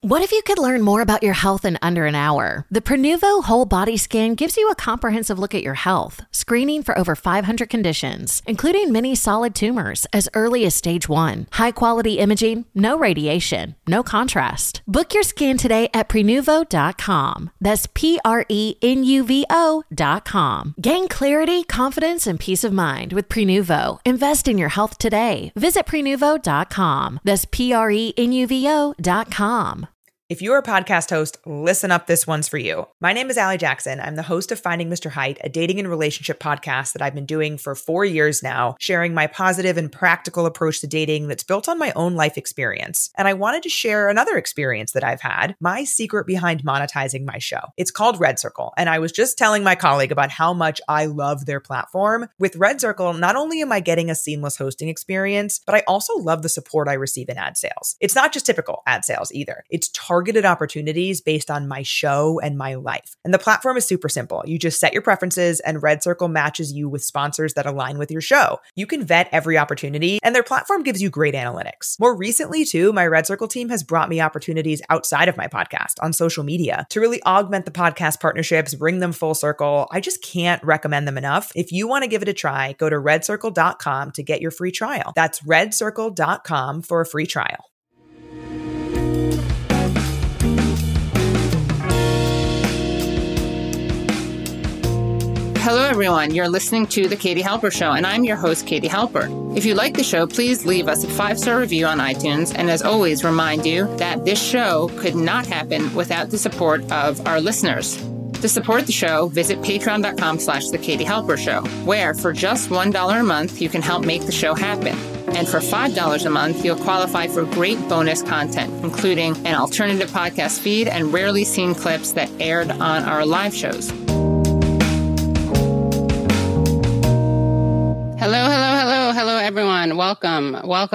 What if you could learn more about your health in under an hour? The Prenuvo Whole Body Scan gives you a comprehensive look at your health, screening for over 500 conditions, including many solid tumors as early as stage 1. High-quality imaging, no radiation, no contrast. Book your scan today at Prenuvo.com. That's Prenuvo.com. Gain clarity, confidence, and peace of mind with Prenuvo. Invest in your health today. Visit Prenuvo.com. That's Prenuvo.com. If you're a podcast host, listen up, this one's for you. My name is Allie Jackson. I'm the host of Finding Mr. Height, a dating and relationship podcast that I've been doing for 4 years now, sharing my positive and practical approach to dating that's built on my own life experience. And I wanted to share another experience that I've had, my secret behind monetizing my show. It's called Red Circle, and I was just telling my colleague about how much I love their platform. With Red Circle, not only am I getting a seamless hosting experience, but I also love the support I receive in ad sales. It's not just typical ad sales either. It's targeted opportunities based on my show and my life. And the platform is super simple. You just set your preferences and Red Circle matches you with sponsors that align with your show. You can vet every opportunity and their platform gives you great analytics. More recently too, my Red Circle team has brought me opportunities outside of my podcast on social media to really augment the podcast partnerships, bring them full circle. I just can't recommend them enough. If you want to give it a try, go to redcircle.com to get your free trial. That's redcircle.com for a free trial. Hello, everyone. You're listening to The Katie Halper Show, and I'm your host, Katie Halper. If you like the show, please leave us a 5-star review on iTunes. And as always, remind you that this show could not happen without the support of our listeners. To support the show, visit patreon.com/The Katie Halper Show, where for just $1 a month, you can help make the show happen. And for $5 a month, you'll qualify for great bonus content, including an alternative podcast feed and rarely seen clips that aired on our live shows. Hello, everyone. Welcome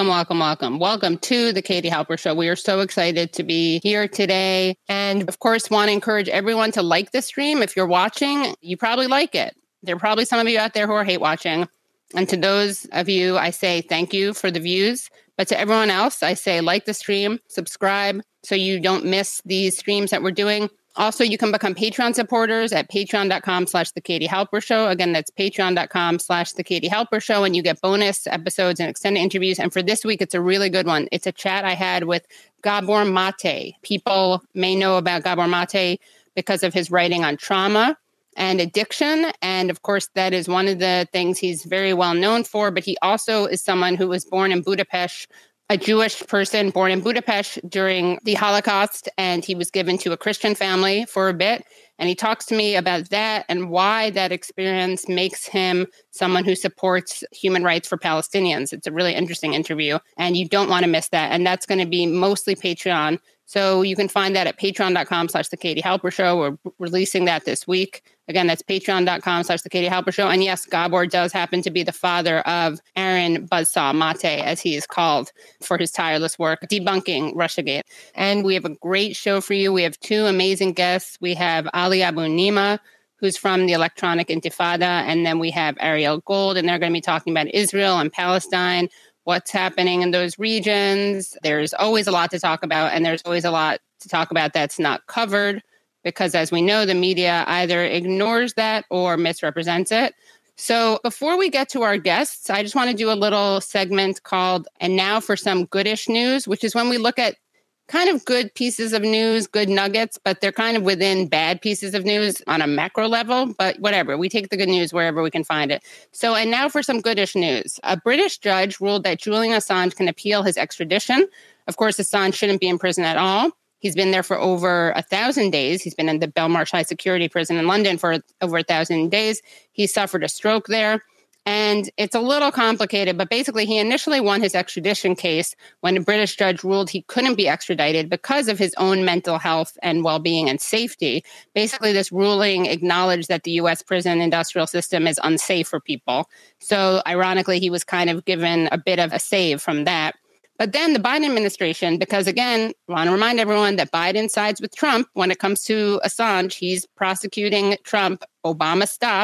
to the Katie Halper Show. We are so excited to be here today. And of course, want to encourage everyone to like the stream. If you're watching, you probably like it. There are probably some of you out there who are hate watching. And to those of you, I say thank you for the views. But to everyone else, I say like the stream, subscribe so you don't miss these streams that we're doing. Also, you can become Patreon supporters at patreon.com/The Katie Halper Show. Again, that's patreon.com/The Katie Halper Show. And you get bonus episodes and extended interviews. And for this week, it's a really good one. It's a chat I had with Gabor Mate. People may know about Gabor Mate because of his writing on trauma and addiction. And of course, that is one of the things he's very well known for. But he also is someone who was born in Budapest, a Jewish person born in Budapest during the Holocaust, and he was given to a Christian family for a bit. And he talks to me about that and why that experience makes him someone who supports human rights for Palestinians. It's a really interesting interview, and you don't want to miss that. And that's going to be mostly Patreon. So you can find that at patreon.com/The Katie Halper Show. We're releasing that this week. Again, that's patreon.com/The Katie Halper Show. And yes, Gabor does happen to be the father of Aaron Buzzsaw Mate, as he is called, for his tireless work debunking Russiagate. And we have a great show for you. We have 2 amazing guests. We have Ali Abu Nima, who's from the Electronic Intifada. And then we have Ariel Gold, and they're going to be talking about Israel and Palestine, what's happening in those regions. There's always a lot to talk about, and there's always a lot to talk about that's not covered because, as we know, the media either ignores that or misrepresents it. So before we get to our guests, I just want to do a little segment called And Now for Some Goodish News, which is when we look at kind of good pieces of news, good nuggets, but they're kind of within bad pieces of news on a macro level. But whatever, we take the good news wherever we can find it. So, and now for some goodish news. A British judge ruled that Julian Assange can appeal his extradition. Of course, Assange shouldn't be in prison at all. He's been there for over 1,000 days. He's been in the Belmarsh High Security Prison in London for over 1,000 days. He suffered a stroke there. And it's a little complicated, but basically he initially won his extradition case when a British judge ruled he couldn't be extradited because of his own mental health and well-being and safety. Basically, this ruling acknowledged that the U.S. prison industrial system is unsafe for people. So ironically, he was kind of given a bit of a save from that. But then the Biden administration, because again, I want to remind everyone that Biden sides with Trump when it comes to Assange. He's prosecuting Trump. Obama stopped.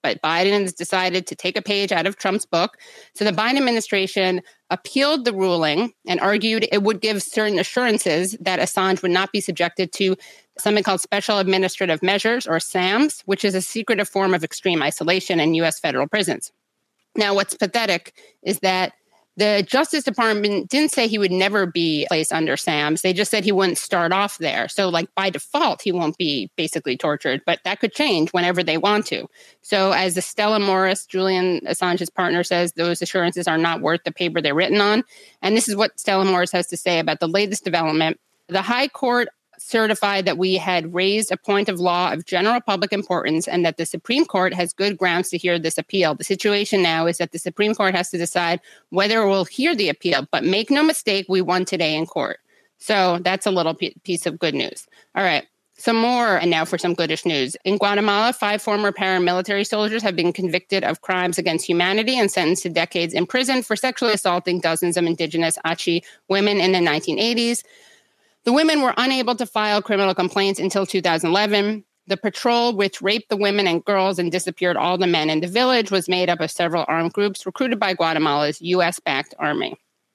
but Biden has decided to take a page out of Trump's book. So the Biden administration appealed the ruling and argued it would give certain assurances that Assange would not be subjected to something called Special Administrative Measures, or SAMs, which is a secretive form of extreme isolation in U.S. federal prisons. Now, what's pathetic is that the Justice Department didn't say he would never be placed under SAMs. They just said he wouldn't start off there. So like by default, he won't be basically tortured, but that could change whenever they want to. So as the Stella Morris, Julian Assange's partner, says, those assurances are not worth the paper they're written on. And this is what Stella Morris has to say about the latest development. The High Court certified that we had raised a point of law of general public importance and that the Supreme Court has good grounds to hear this appeal. The situation now is that the Supreme Court has to decide whether it will hear the appeal. But make no mistake, we won today in court. So that's a little piece of good news. All right. Some more, and now for some goodish news. In Guatemala, 5 former paramilitary soldiers have been convicted of crimes against humanity and sentenced to decades in prison for sexually assaulting dozens of indigenous Achi women in the 1980s. The women were unable to file criminal complaints until 2011. The patrol, which raped the women and girls and disappeared all the men in the village, was made up of several armed groups recruited by Guatemala's U.S.-backed army.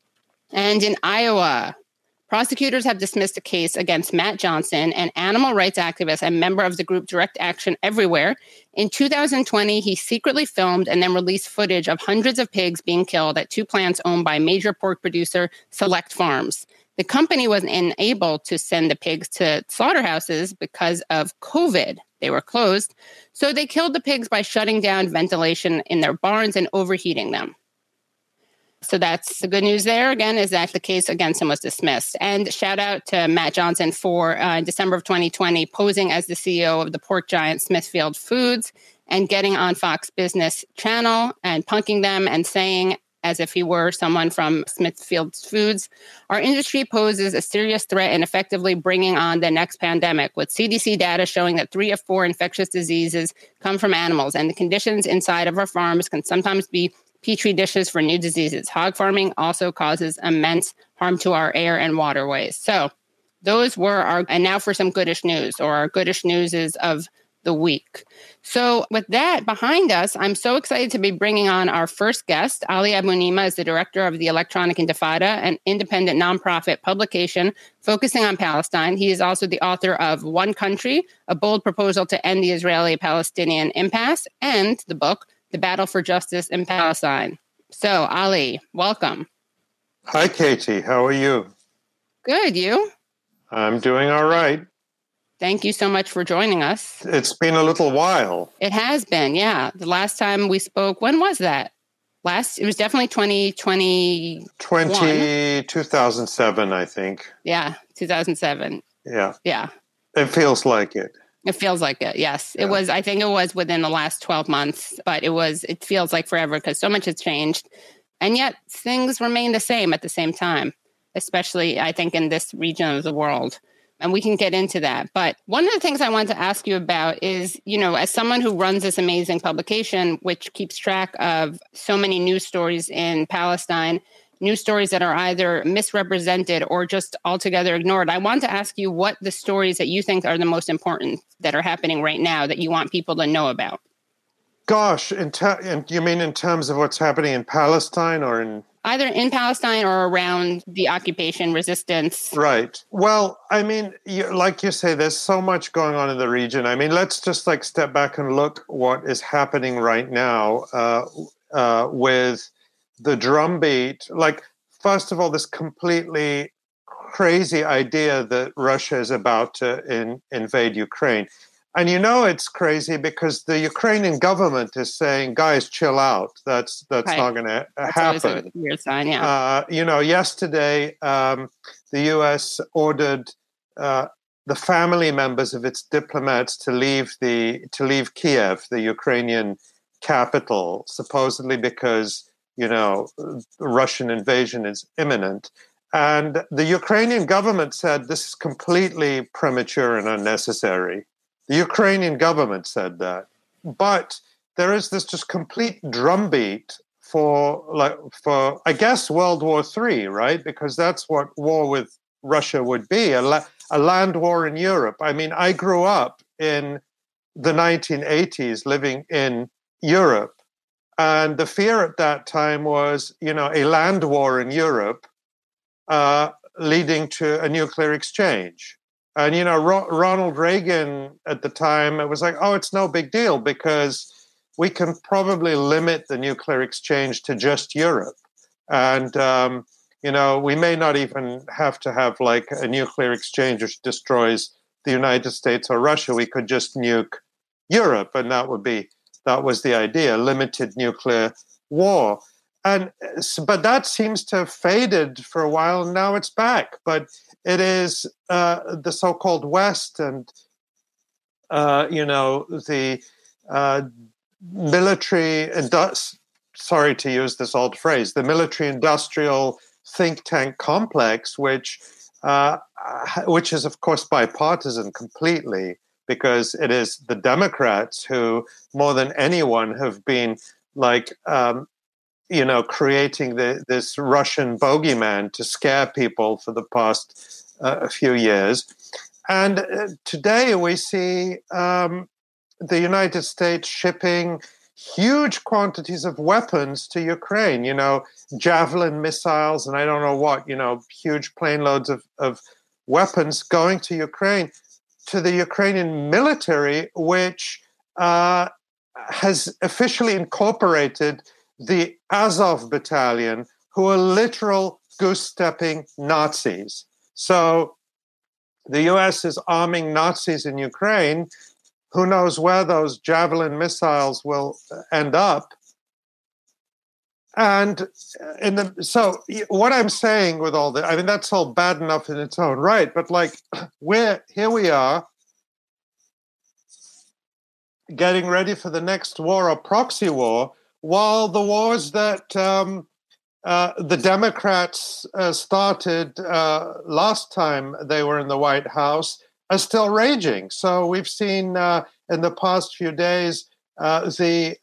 And in Iowa, prosecutors have dismissed a case against Matt Johnson, an animal rights activist and member of the group Direct Action Everywhere. In 2020, he secretly filmed and then released footage of hundreds of pigs being killed at 2 plants owned by major pork producer Select Farms. The company wasn't able to send the pigs to slaughterhouses because of COVID. They were closed. So they killed the pigs by shutting down ventilation in their barns and overheating them. So that's the good news there, again, is that the case against him was dismissed. And shout out to Matt Johnson for, in December of 2020, posing as the CEO of the pork giant Smithfield Foods and getting on Fox Business Channel and punking them and saying, as if he were someone from Smithfield Foods, our industry poses a serious threat in effectively bringing on the next pandemic, with CDC data showing that 3 of 4 infectious diseases come from animals, and the conditions inside of our farms can sometimes be petri dishes for new diseases. Hog farming also causes immense harm to our air and waterways. So those were our, and now for some goodish news, or our goodish news is of the week. So with that behind us, I'm so excited to be bringing on our first guest. Ali Abunimah is the director of the Electronic Intifada, an independent nonprofit publication focusing on Palestine. He is also the author of One Country, A Bold Proposal to End the Israeli-Palestinian Impasse, and the book, The Battle for Justice in Palestine. So Ali, welcome. Hi, Katie. How are you? Good. You? I'm doing all right. Thank you so much for joining us. It's been a little while. It has been, yeah. The last time we spoke, when was that? It was definitely 2020. 2007, I think. Yeah, 2007. Yeah. Yeah. It feels like it. It feels like it, yes. Yeah. It was, I think it was within the last 12 months, but it feels like forever because so much has changed. And yet things remain the same at the same time, especially, I think, in this region of the world. And we can get into that. But one of the things I wanted to ask you about is, as someone who runs this amazing publication, which keeps track of so many news stories in Palestine, news stories that are either misrepresented or just altogether ignored, I want to ask you what the stories that you think are the most important that are happening right now that you want people to know about. Gosh, you mean in terms of what's happening in Palestine or in... Either in Palestine or around the occupation resistance. Right. Well, I mean, like you say, there's so much going on in the region. I mean, let's just step back and look what is happening right now with the drumbeat. First of all, this completely crazy idea that Russia is about to invade Ukraine. And it's crazy because the Ukrainian government is saying, guys, chill out. That's right. Not going to happen. That's always a weird sign, yeah. Yesterday, the U.S. ordered the family members of its diplomats to leave Kiev, the Ukrainian capital, supposedly because, the Russian invasion is imminent. And the Ukrainian government said this is completely premature and unnecessary. The Ukrainian government said that. But there is this just complete drumbeat for I guess, World War III, right? Because that's what war with Russia would be, a land war in Europe. I mean, I grew up in the 1980s living in Europe. And the fear at that time was, a land war in Europe leading to a nuclear exchange. And, Ronald Reagan at the time, it was like, oh, it's no big deal because we can probably limit the nuclear exchange to just Europe. And, we may not even have to have like a nuclear exchange which destroys the United States or Russia. We could just nuke Europe. And that was the idea, limited nuclear war. But that seems to have faded for a while, and now it's back. But it is the so-called West and, the military, sorry to use this old phrase, the military-industrial think tank complex, which is, of course, bipartisan completely, because it is the Democrats who, more than anyone, have been like, creating this Russian bogeyman to scare people for the past few years. And today we see the United States shipping huge quantities of weapons to Ukraine, Javelin missiles and I don't know what, huge plane loads of weapons going to Ukraine, to the Ukrainian military, which has officially incorporated the Azov battalion, who are literal goose-stepping Nazis. So the U.S. is arming Nazis in Ukraine. Who knows where those Javelin missiles will end up? And so what I'm saying with all that, I mean, that's all bad enough in its own right, but like here we are getting ready for the next war, a proxy war, while the wars that the Democrats started last time they were in the White House are still raging. So we've seen in the past few days the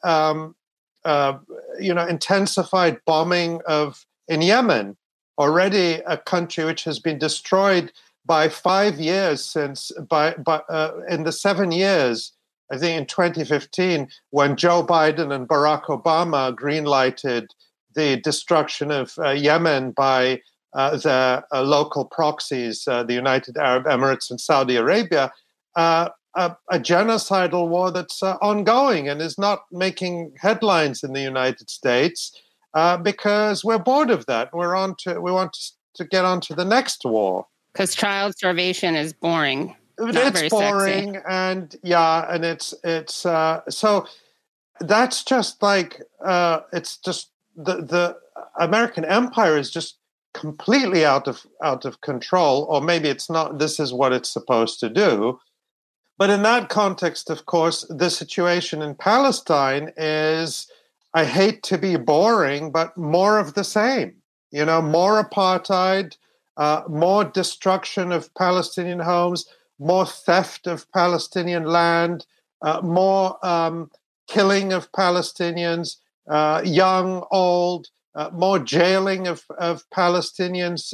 intensified bombing in Yemen, already a country which has been destroyed by 5 years in the 7 years. I think in 2015, when Joe Biden and Barack Obama greenlighted the destruction of Yemen by the local proxies, the United Arab Emirates and Saudi Arabia, a genocidal war that's ongoing and is not making headlines in the United States because we're bored of that. We want to get on to the next war. Because child starvation is boring. It's boring, sexy. And it's so that's just like it's just the American empire is just completely out of control, or maybe it's not. This is what it's supposed to do. But in that context, of course, the situation in Palestine is, I hate to be boring, but more of the same. More apartheid, more destruction of Palestinian homes, more theft of Palestinian land, more killing of Palestinians, young, old, more jailing of Palestinians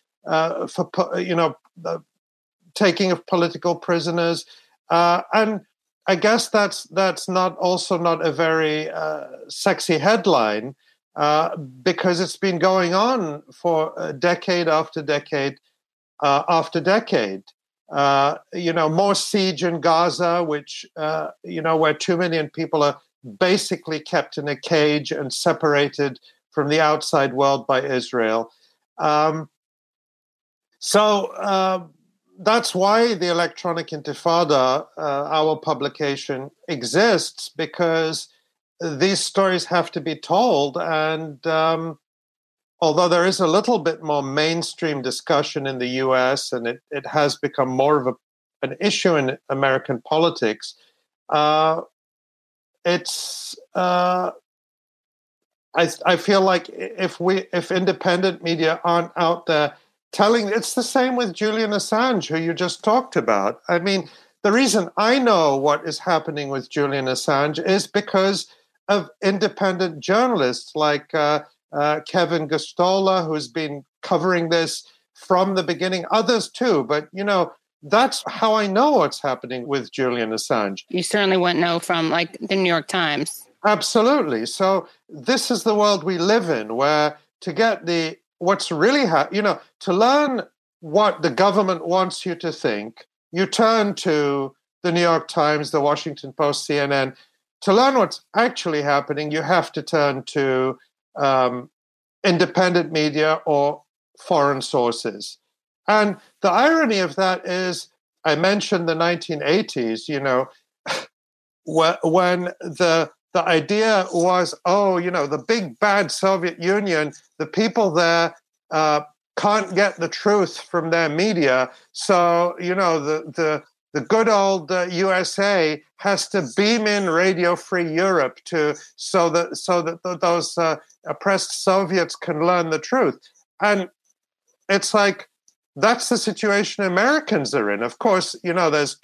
for taking of political prisoners, and I guess that's not a very sexy headline because it's been going on for decade after decade after decade. More siege in Gaza, which, where 2 million people are basically kept in a cage and separated from the outside world by Israel. So that's why the Electronic Intifada, our publication, exists, because these stories have to be told. And although there is a little bit more mainstream discussion in the US and it has become more of an issue in American politics, I feel like if independent media aren't out there telling, it's the same with Julian Assange, who you just talked about. I mean, the reason I know what is happening with Julian Assange is because of independent journalists like Kevin Gustola, who's been covering this from the beginning, others too. But, that's how I know what's happening with Julian Assange. You certainly wouldn't know from like the New York Times. Absolutely. So this is the world we live in, where to get what's really to learn what the government wants you to think, you turn to the New York Times, the Washington Post, CNN. To learn what's actually happening, you have to turn to independent media or foreign sources. And the irony of that is, I mentioned the 1980s, when the idea was, the big bad Soviet Union, the people there can't get the truth from their media. So, the good old USA has to beam in Radio Free Europe so that those oppressed Soviets can learn the truth. And it's like, that's the situation Americans are in. Of course, there's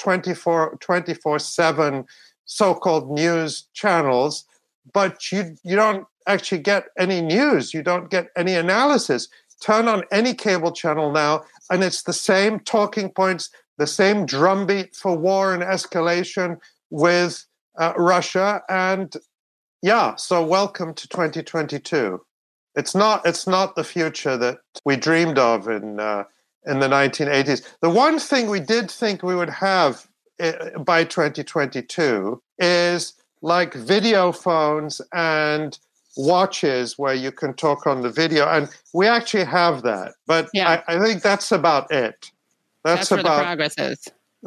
24/7 so-called news channels, but you don't actually get any news. You don't get any analysis. Turn on any cable channel now, and it's the same talking points, the same drumbeat for war and escalation with Russia. And so welcome to 2022. It's not the future that we dreamed of in the 1980s. The one thing we did think we would have by 2022 is like video phones and watches where you can talk on the video, and we actually have that. But I think that's about it. That's where the progress is.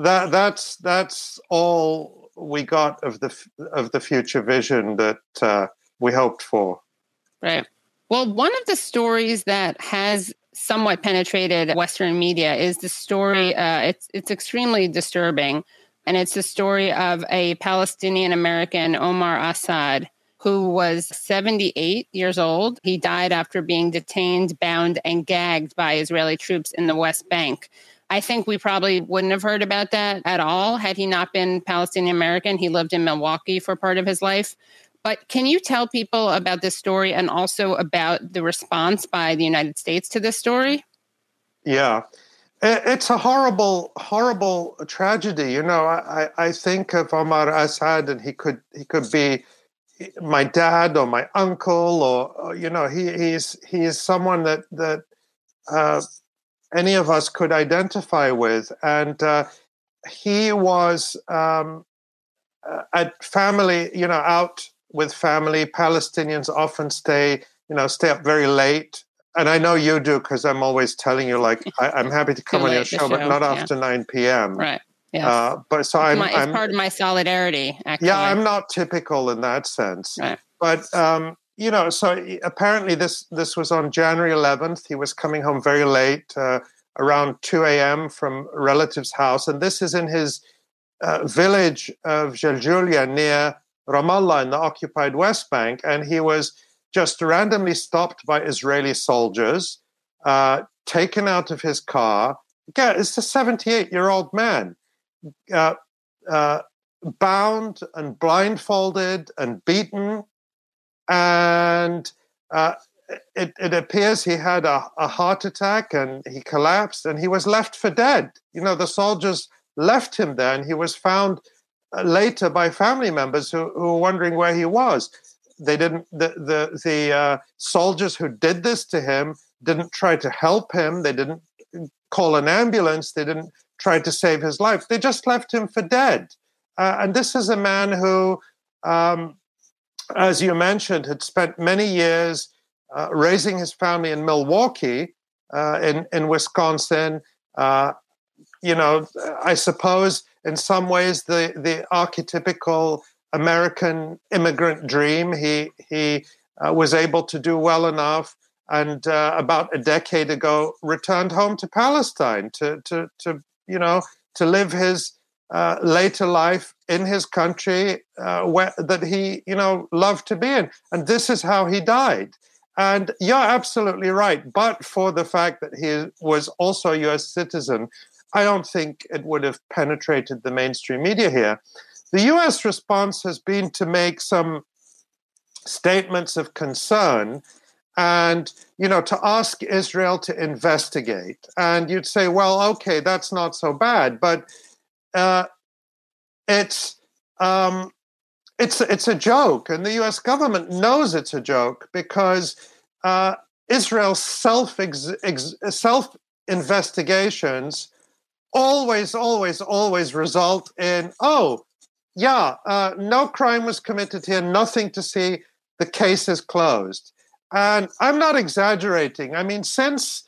That's all we got of the future vision that we hoped for. Right. Well, one of the stories that has somewhat penetrated Western media is the story. It's extremely disturbing, and it's the story of a Palestinian American, Omar Assad, who was 78 years old. He died after being detained, bound, and gagged by Israeli troops in the West Bank. I think we probably wouldn't have heard about that at all had he not been Palestinian American. He lived in Milwaukee for part of his life. But can you tell people about this story and also about the response by the United States to this story? Yeah, it's a horrible, horrible tragedy. I think of Omar Assad, and he could be my dad or my uncle, or he is someone that any of us could identify with, and he was at family, out with family. Palestinians often stay up very late. And I know you do, because I'm always telling you, like, I'm happy to come on your show, but not after 9 p.m. Right. Yes. But so I'm part of my solidarity, actually. Yeah, I'm not typical in that sense. Right. But, so apparently this was on January 11th. He was coming home very late, around 2 a.m. from a relative's house. And this is in his village of Jaljulia near Ramallah in the occupied West Bank. And he was just randomly stopped by Israeli soldiers, taken out of his car. Yeah, it's a 78-year-old man, bound and blindfolded and beaten. And it appears he had a heart attack and he collapsed and he was left for dead. The soldiers left him there, and he was found later by family members who were wondering where he was. They didn't. The soldiers who did this to him didn't try to help him. They didn't call an ambulance. They didn't try to save his life. They just left him for dead. And this is a man who, as you mentioned, had spent many years raising his family in Milwaukee, in Wisconsin. I suppose in some ways the archetypical American immigrant dream. He was able to do well enough, and about a decade ago returned home to Palestine to live his later life in his country that he loved to be in. And this is how he died. And you're absolutely right. But for the fact that he was also a U.S. citizen, I don't think it would have penetrated the mainstream media here. The U.S. response has been to make some statements of concern and, to ask Israel to investigate. And you'd say, well, okay, that's not so bad. But it's it's a joke, and the U.S. government knows it's a joke because Israel's self investigations always result in no crime was committed here, nothing to see, the case is closed. And I'm not exaggerating. I mean, since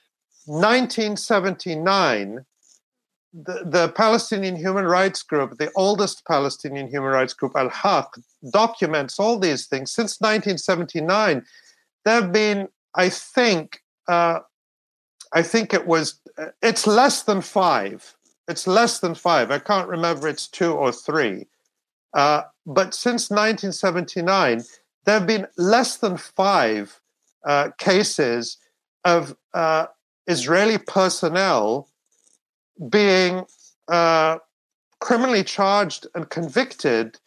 1979, the Palestinian Human Rights Group, the oldest Palestinian human rights group, Al-Haq, documents all these things. Since 1979, there have been, it's less than five. It's less than five. I can't remember, it's 2 or 3. But since 1979, there have been less than 5 cases of Israeli personnel being criminally charged and convicted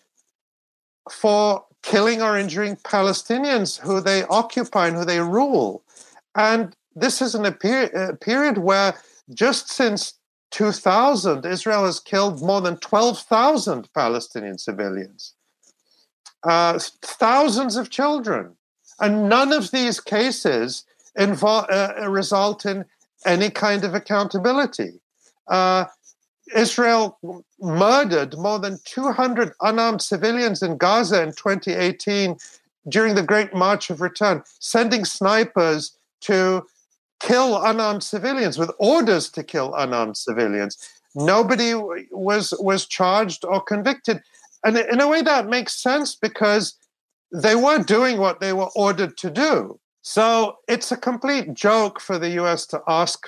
for killing or injuring Palestinians who they occupy and who they rule. And this is a period where just since 2000, Israel has killed more than 12,000 Palestinian civilians, thousands of children. And none of these cases result in any kind of accountability. Israel murdered more than 200 unarmed civilians in Gaza in 2018 during the Great March of Return, sending snipers to kill unarmed civilians with orders to kill unarmed civilians. Nobody was charged or convicted. And in a way that makes sense because they were doing what they were ordered to do. So it's a complete joke for the U.S. to ask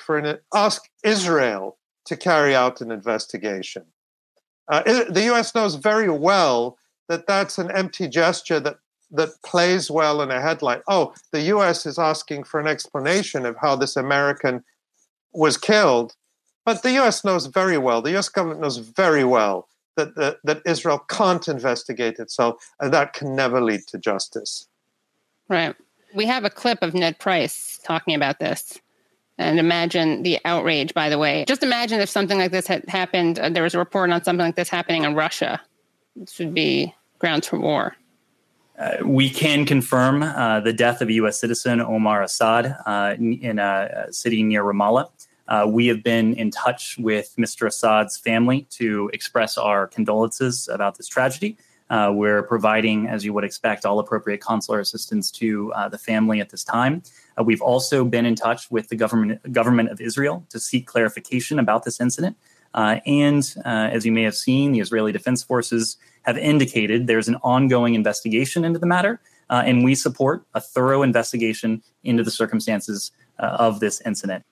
Israel to carry out an investigation. The U.S. knows very well that that's an empty gesture that plays well in a headline. Oh, the U.S. is asking for an explanation of how this American was killed. But the U.S. knows very well, the U.S. government knows very well that Israel can't investigate itself, and that can never lead to justice. Right. We have a clip of Ned Price talking about this. And imagine the outrage, by the way. Just imagine if something like this had happened, there was a report on something like this happening in Russia. This would be grounds for war. We can confirm the death of a U.S. citizen, Omar Assad, in a city near Ramallah. We have been in touch with Mr. Assad's family to express our condolences about this tragedy. We're providing, as you would expect, all appropriate consular assistance to the family at this time. We've also been in touch with the government of Israel to seek clarification about this incident. And as you may have seen, the Israeli Defense Forces have indicated there's an ongoing investigation into the matter, and we support a thorough investigation into the circumstances of this incident.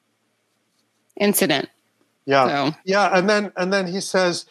Yeah, so. Yeah, and then he says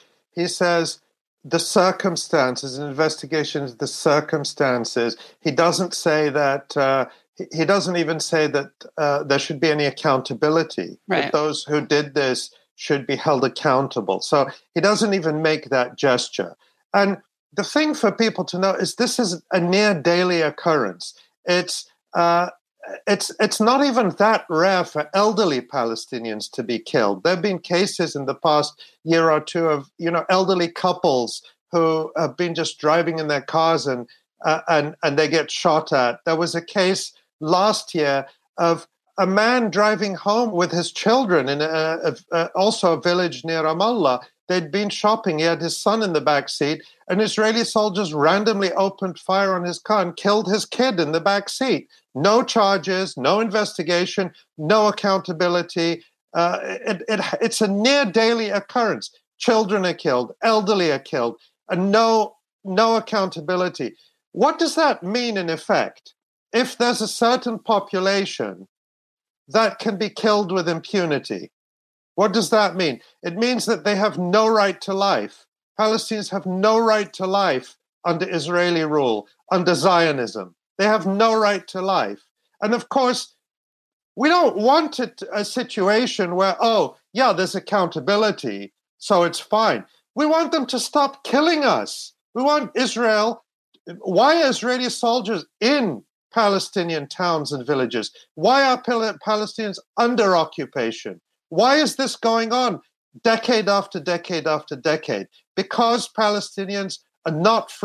the circumstances, an investigation into the circumstances. He doesn't say that. He doesn't even say that there should be any accountability. Right. That those who did this should be held accountable. So he doesn't even make that gesture. And the thing for people to know is this is a near daily occurrence. It's not even that rare for elderly Palestinians to be killed. There have been cases in the past year or two of elderly couples who have been just driving in their cars and they get shot at. There was a case last year of a man driving home with his children in also a village near Ramallah. They'd been shopping. He had his son in the back seat, and Israeli soldiers randomly opened fire on his car and killed his kid in the back seat. No charges, no investigation, no accountability. It's a near daily occurrence. Children are killed, elderly are killed, and no accountability. What does that mean in effect? If there's a certain population that can be killed with impunity, what does that mean? It means that they have no right to life. Palestinians have no right to life under Israeli rule, under Zionism. They have no right to life. And of course, we don't want a situation where, there's accountability, so it's fine. We want them to stop killing us. We want Israel. Why are Israeli soldiers in Palestinian towns and villages? Why are Palestinians under occupation? Why is this going on decade after decade after decade? Because Palestinians are not free.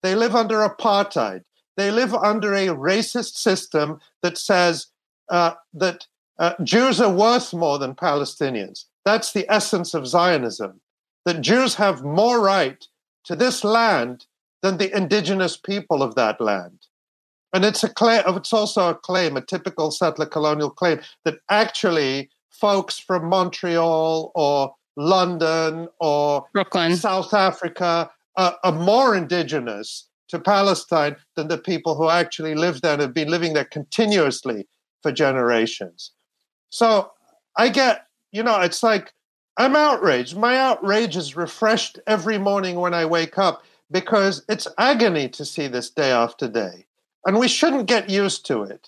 They live under apartheid. They live under a racist system that says that Jews are worth more than Palestinians. That's the essence of Zionism, that Jews have more right to this land than the indigenous people of that land. And it's a claim. It's also a claim, a typical settler colonial claim, that actually folks from Montreal or London or Brooklyn, South Africa are more indigenous to Palestine than the people who actually live there and have been living there continuously for generations. So I get, it's like, I'm outraged. My outrage is refreshed every morning when I wake up because it's agony to see this day after day. And we shouldn't get used to it.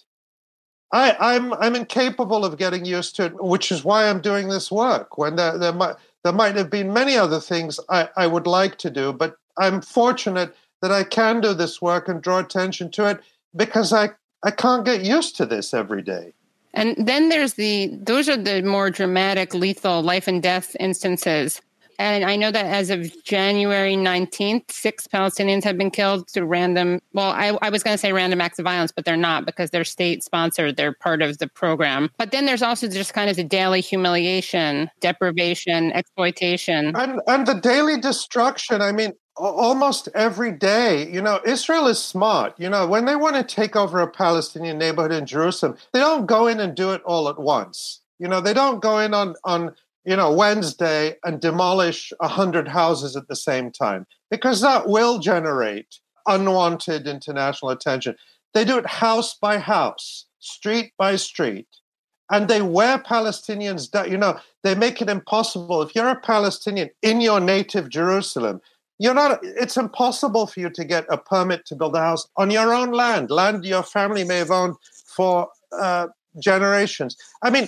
I'm incapable of getting used to it, which is why I'm doing this work. When there might have been many other things I would like to do, but I'm fortunate that I can do this work and draw attention to it because I can't get used to this every day. And then those are the more dramatic, lethal life and death instances. And I know that as of January 19th, 6 Palestinians have been killed through random, I was going to say random acts of violence, but they're not because they're state-sponsored. They're part of the program. But then there's also just kind of the daily humiliation, deprivation, exploitation. And the daily destruction. I mean, almost every day, Israel is smart. When they want to take over a Palestinian neighborhood in Jerusalem, they don't go in and do it all at once. They don't go in on Wednesday and demolish 100 houses at the same time, because that will generate unwanted international attention. They do it house by house, street by street, and they wear Palestinians down. They make it impossible. If you're a Palestinian in your native Jerusalem, it's impossible for you to get a permit to build a house on your own land your family may have owned for generations. I mean,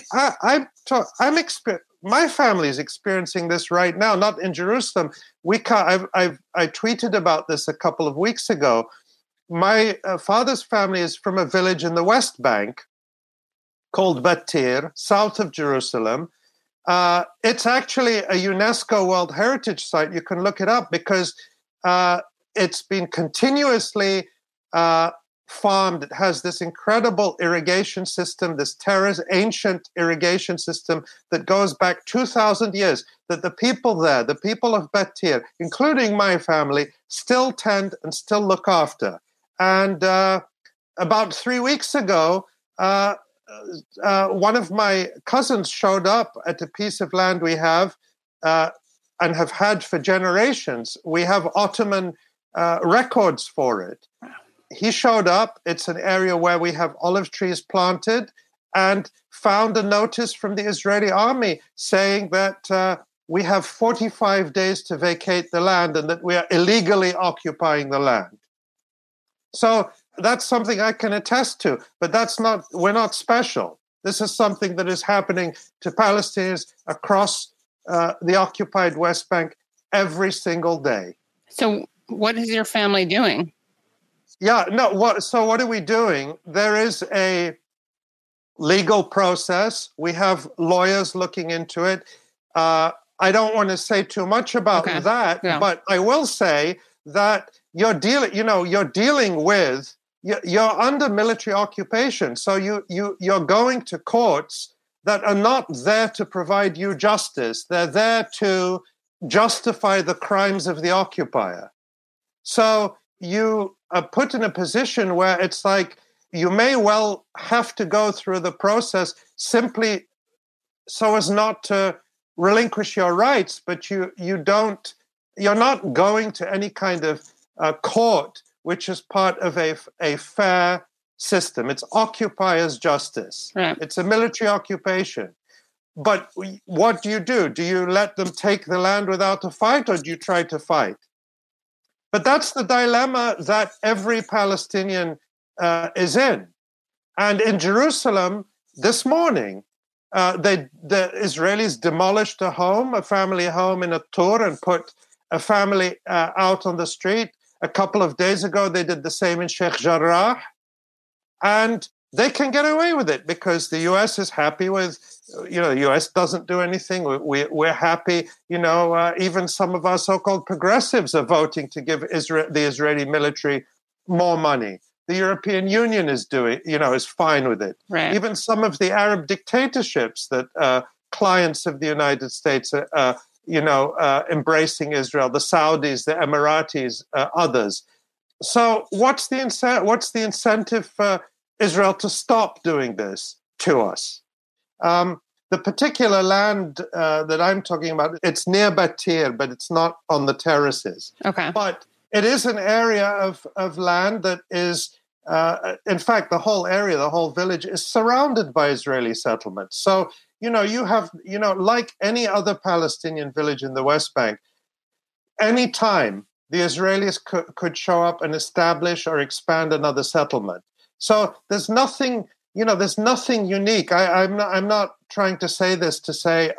my family is experiencing this right now, not in Jerusalem. I tweeted about this a couple of weeks ago. My father's family is from a village in the West Bank called Batir, south of Jerusalem. It's actually a UNESCO World Heritage Site. You can look it up because it's been continuously farmed. It has this incredible irrigation system, this ancient irrigation system that goes back 2,000 years, that the people there, the people of Batir, including my family, still tend and still look after. And about 3 weeks ago, one of my cousins showed up at a piece of land we have and have had for generations. We have Ottoman records for it. He showed up. It's an area where we have olive trees planted, and found a notice from the Israeli army saying that we have 45 days to vacate the land and that we are illegally occupying the land. So that's something I can attest to, but we're not special. This is something that is happening to Palestinians across the occupied West Bank every single day. So what is your family doing? So what are we doing? There is a legal process. We have lawyers looking into it. I don't want to say too much about that, but I will say that you're dealing with, you're under military occupation. So you're going to courts that are not there to provide you justice. They're there to justify the crimes of the occupier. So you are put in a position where it's like you may well have to go through the process simply so as not to relinquish your rights, but you're not going to any kind of court which is part of a fair system. It's occupier's justice. Right. It's a military occupation. But what do? Do you let them take the land without a fight, or do you try to fight? But that's the dilemma that every Palestinian is in. And in Jerusalem this morning, the Israelis demolished a family home in a Tur, and put a family out on the street. A couple of days ago, they did the same in Sheikh Jarrah. And they can get away with it because the U.S. is happy with, the U.S. doesn't do anything. We're happy. Even some of our so-called progressives are voting to give the Israeli military more money. The European Union is is fine with it. Right. Even some of the Arab dictatorships that clients of the United States are, embracing Israel, the Saudis, the Emiratis, others. So what's the incentive for Israel to stop doing this to us? The particular land that I'm talking about, it's near Batir, but it's not on the terraces. Okay. But it is an area of land that is, in fact, the whole area, the whole village is surrounded by Israeli settlements. So, you have, like any other Palestinian village in the West Bank, any time the Israelis could show up and establish or expand another settlement. So there's nothing, there's nothing unique. I'm not trying to say this to say,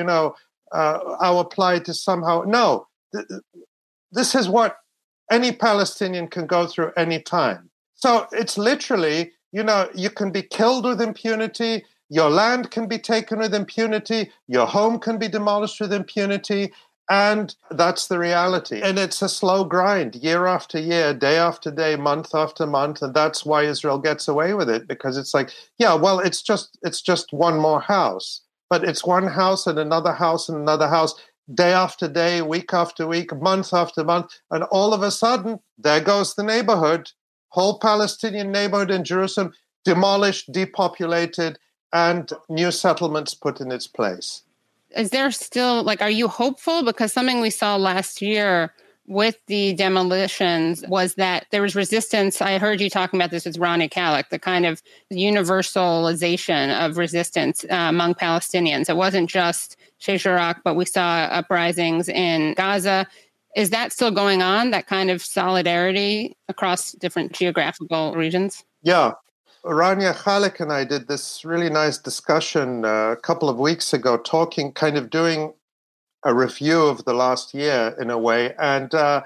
I'll apply to somehow. No, this is what any Palestinian can go through any time. So it's literally, you can be killed with impunity. Your land can be taken with impunity. Your home can be demolished with impunity. And that's the reality. And it's a slow grind, year after year, day after day, month after month. And that's why Israel gets away with it, because it's like, it's just one more house. But it's one house and another house and another house, day after day, week after week, month after month. And all of a sudden, there goes the neighborhood, whole Palestinian neighborhood in Jerusalem, demolished, depopulated, and new settlements put in its place. Is there still, are you hopeful? Because something we saw last year with the demolitions was that there was resistance. I heard you talking about this with Ronnie Kallick, the kind of universalization of resistance among Palestinians. It wasn't just Sheikh Jarrah, but we saw uprisings in Gaza. Is that still going on, that kind of solidarity across different geographical regions? Yeah. Rania Kallick and I did this really nice discussion a couple of weeks ago, doing a review of the last year in a way. And I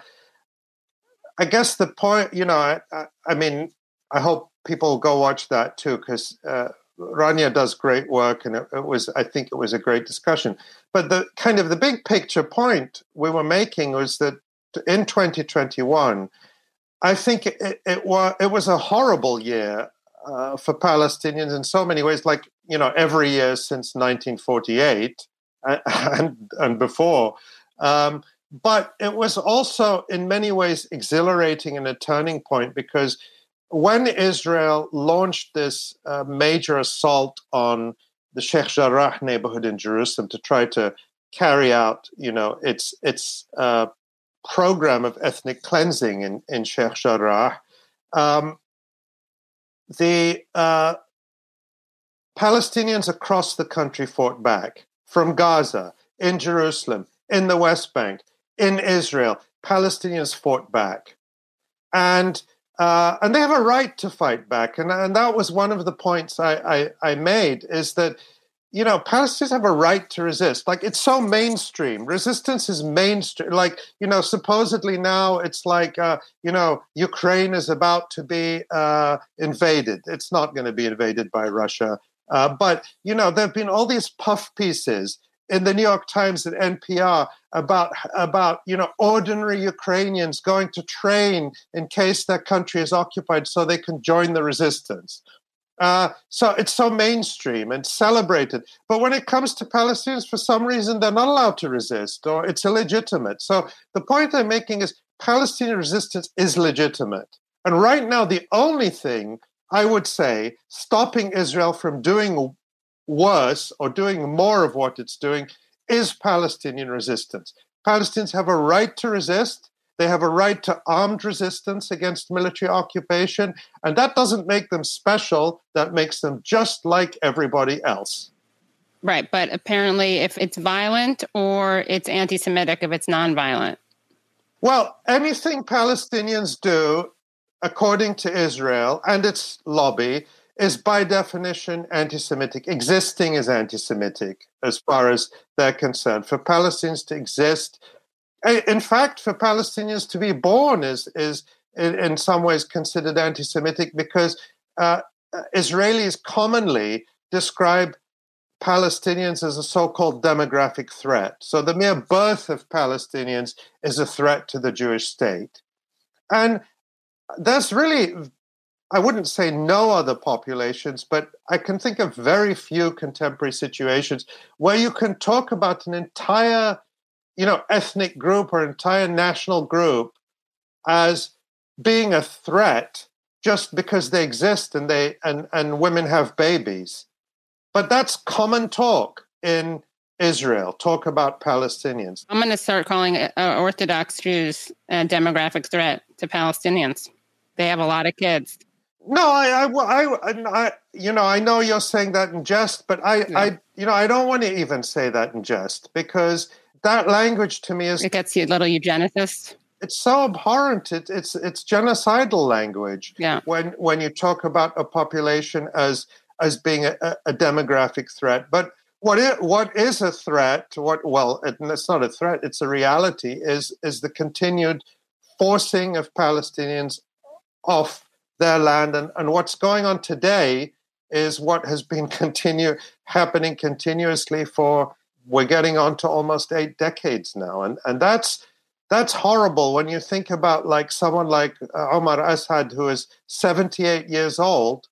guess the point, I hope people go watch that too, because Rania does great work, and I think it was a great discussion. But the big picture point we were making was that in 2021, I think it was a horrible year for Palestinians in so many ways, every year since 1948 and before. But it was also in many ways exhilarating and a turning point, because when Israel launched this major assault on the Sheikh Jarrah neighborhood in Jerusalem to try to carry out, its program of ethnic cleansing in Sheikh Jarrah, the Palestinians across the country fought back. From Gaza, in Jerusalem, in the West Bank, in Israel, Palestinians fought back. And they have a right to fight back. And that was one of the points I made, is that, Palestinians have a right to resist. It's so mainstream. Resistance is mainstream. Supposedly now it's Ukraine is about to be invaded. It's not going to be invaded by Russia. But there have been all these puff pieces in the New York Times and NPR about ordinary Ukrainians going to train in case their country is occupied so they can join the resistance. So it's so mainstream and celebrated. But when it comes to Palestinians, for some reason, they're not allowed to resist, or it's illegitimate. So the point I'm making is Palestinian resistance is legitimate. And right now, the only thing I would say stopping Israel from doing worse or doing more of what it's doing is Palestinian resistance. Palestinians have a right to resist. They have a right to armed resistance against military occupation. And that doesn't make them special. That makes them just like everybody else. Right. But apparently, if it's violent or it's anti-Semitic, if it's nonviolent. Well, anything Palestinians do, according to Israel and its lobby, is by definition anti-Semitic. Existing is anti-Semitic as far as they're concerned. For Palestinians to exist, in fact, for Palestinians to be born is in some ways considered anti-Semitic, because Israelis commonly describe Palestinians as a so-called demographic threat. So the mere birth of Palestinians is a threat to the Jewish state. And there's really, I wouldn't say no other populations, but I can think of very few contemporary situations where you can talk about an entire, ethnic group or entire national group as being a threat just because they exist and women have babies. But that's common talk in Israel, talk about Palestinians. I'm going to start calling Orthodox Jews a demographic threat to Palestinians. They have a lot of kids. No, I know you're saying that in jest, but I don't want to even say that in jest, because that language to me it gets you a little eugenicist. It's so abhorrent. It's genocidal language. Yeah. When you talk about a population as being a demographic threat, but what is a threat? It's not a threat. It's a reality. Is the continued forcing of Palestinians off their land, and what's going on today is what has been happening continuously for, we're getting on to almost 8 decades now, and that's horrible when you think about like someone like Omar Assad, who is 78 years old.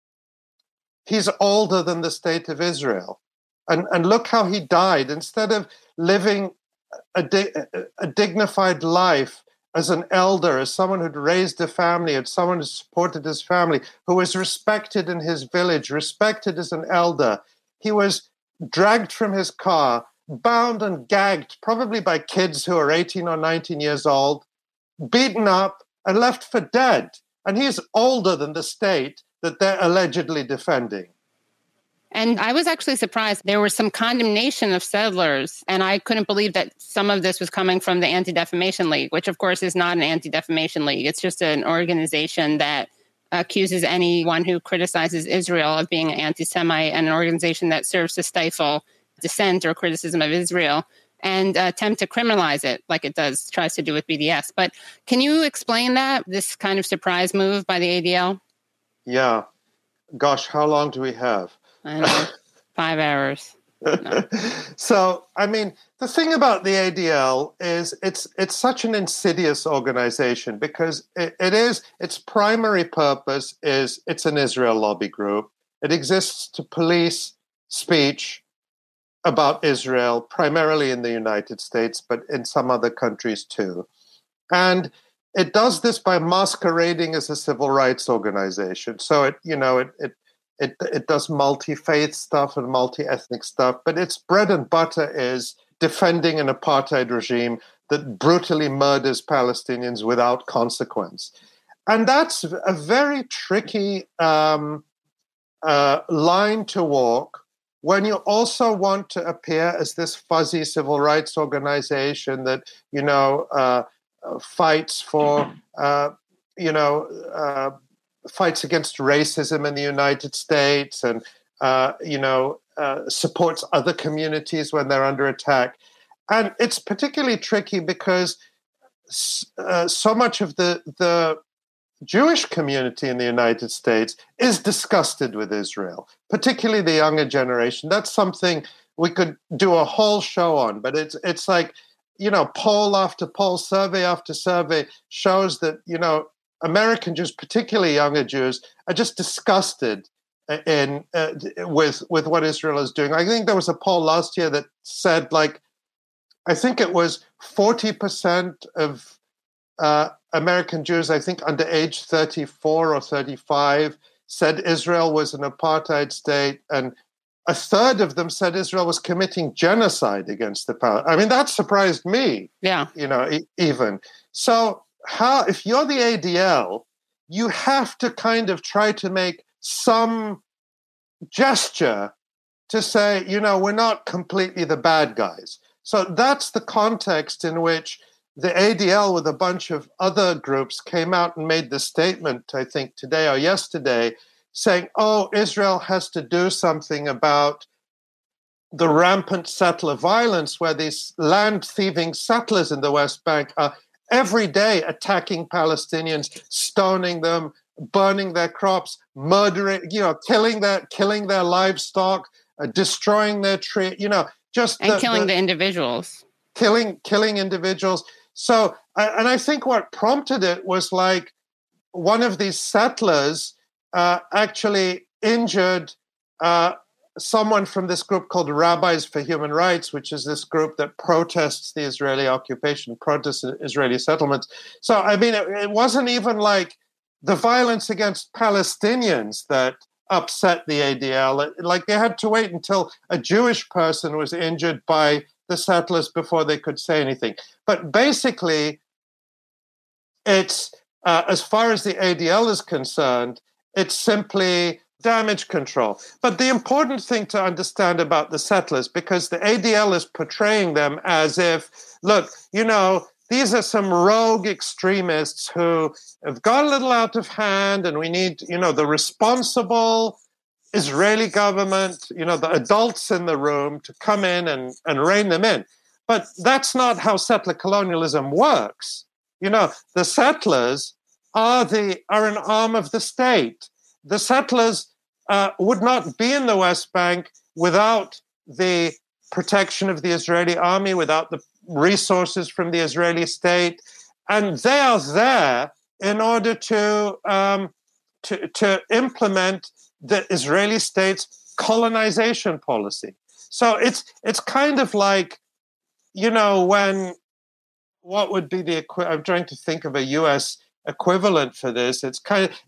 He's older than the state of Israel. And look how he died. Instead of living a dignified life as an elder, as someone who'd raised a family, as someone who supported his family, who was respected in his village, respected as an elder, he was dragged from his car, bound and gagged, probably by kids who are 18 or 19 years old, beaten up and left for dead. And he's older than the state that they're allegedly defending. And I was actually surprised. There was some condemnation of settlers, and I couldn't believe that some of this was coming from the Anti-Defamation League, which of course is not an anti-defamation league. It's just an organization that accuses anyone who criticizes Israel of being an anti-Semite, and an organization that serves to stifle dissent or criticism of Israel and attempt to criminalize it like it tries to do with BDS. But can you explain this kind of surprise move by the ADL? Yeah. Gosh, how long do we have? I know, 5 hours. No. So, I mean, the thing about the ADL is it's such an insidious organization, because its primary purpose is it's an Israel lobby group. It exists to police speech about Israel, primarily in the United States, but in some other countries too. And it does this by masquerading as a civil rights organization. So it does multi-faith stuff and multi-ethnic stuff, but its bread and butter is defending an apartheid regime that brutally murders Palestinians without consequence. And that's a very tricky line to walk when you also want to appear as this fuzzy civil rights organization that, fights for, fights against racism in the United States and, supports other communities when they're under attack. And it's particularly tricky because so much of the Jewish community in the United States is disgusted with Israel, particularly the younger generation. That's something we could do a whole show on, but it's like, poll after poll, survey after survey shows that, American Jews, particularly younger Jews, are just disgusted with what Israel is doing. I think there was a poll last year that said, I think it was 40% of American Jews, I think under age 34 or 35, said Israel was an apartheid state, and a third of them said Israel was committing genocide against the Palestinians. I mean, that surprised me. Yeah. Even. So if you're the ADL, you have to kind of try to make some gesture to say, we're not completely the bad guys. So that's the context in which the ADL with a bunch of other groups came out and made the statement, I think today or yesterday, saying, Israel has to do something about the rampant settler violence where these land-thieving settlers in the West Bank are every day attacking Palestinians, stoning them, burning their crops, murdering, killing their livestock, destroying their tree, killing the individuals. Killing individuals. So, and I think what prompted it was like one of these settlers actually injured someone from this group called Rabbis for Human Rights, which is this group that protests the Israeli occupation, protests Israeli settlements. So, I mean, it wasn't even like the violence against Palestinians that upset the ADL. Like they had to wait until a Jewish person was injured by the settlers before they could say anything. But basically, it's, as far as the ADL is concerned, it's simply damage control. But the important thing to understand about the settlers, because the ADL is portraying them as if, look, these are some rogue extremists who have got a little out of hand, and we need, the responsible Israeli government, the adults in the room to come in and rein them in. But that's not how settler colonialism works. The settlers are an arm of the state. The settlers would not be in the West Bank without the protection of the Israeli army, without the resources from the Israeli state, and they are there in order to implement the Israeli state's colonization policy. So it's kind of like, when what would be I'm trying to think of a U.S. equivalent for this. It's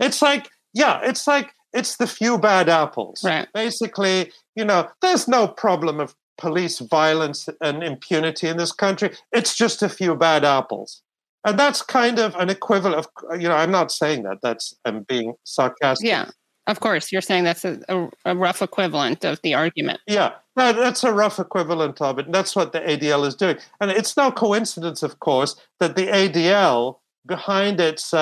the few bad apples. Right. Basically, there's no problem of police violence and impunity in this country. It's just a few bad apples. And that's kind of an equivalent of, I'm not saying that. I'm being sarcastic. Yeah, of course. You're saying that's a rough equivalent of the argument. Yeah, no, that's a rough equivalent of it. And that's what the ADL is doing. And it's no coincidence, of course, that the ADL, behind its,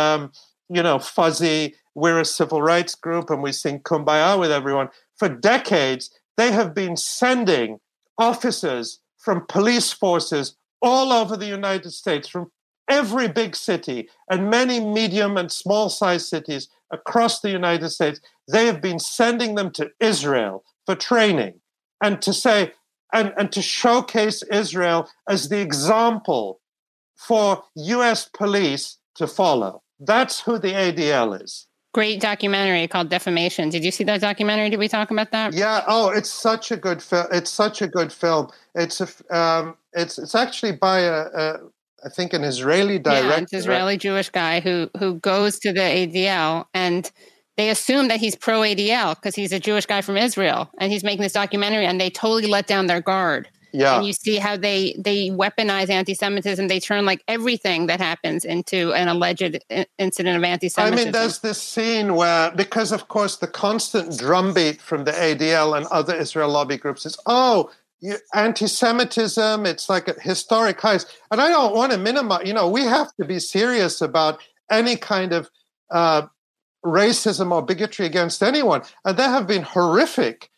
fuzzy, we're a civil rights group and we sing Kumbaya with everyone, for decades, they have been sending officers from police forces all over the United States, from every big city and many medium and small-sized cities across the United States. They have been sending them to Israel for training and to say, and to showcase Israel as the example for U.S. police to follow. That's who the ADL is. Great documentary called Defamation. Did you see that documentary? Did we talk about that? Yeah. Oh, it's such a good film. It's such a good film. It's actually by I think an Israeli director. Yeah, it's an Israeli Jewish guy who goes to the ADL, and they assume that he's pro ADL because he's a Jewish guy from Israel, and he's making this documentary, and they totally let down their guard. Yeah. And you see how they weaponize anti-Semitism. They turn like everything that happens into an alleged incident of anti-Semitism. I mean, there's this scene where, because of course the constant drumbeat from the ADL and other Israel lobby groups is, anti-Semitism, it's like at historic highs. And I don't want to minimize, we have to be serious about any kind of racism or bigotry against anyone. And there have been horrific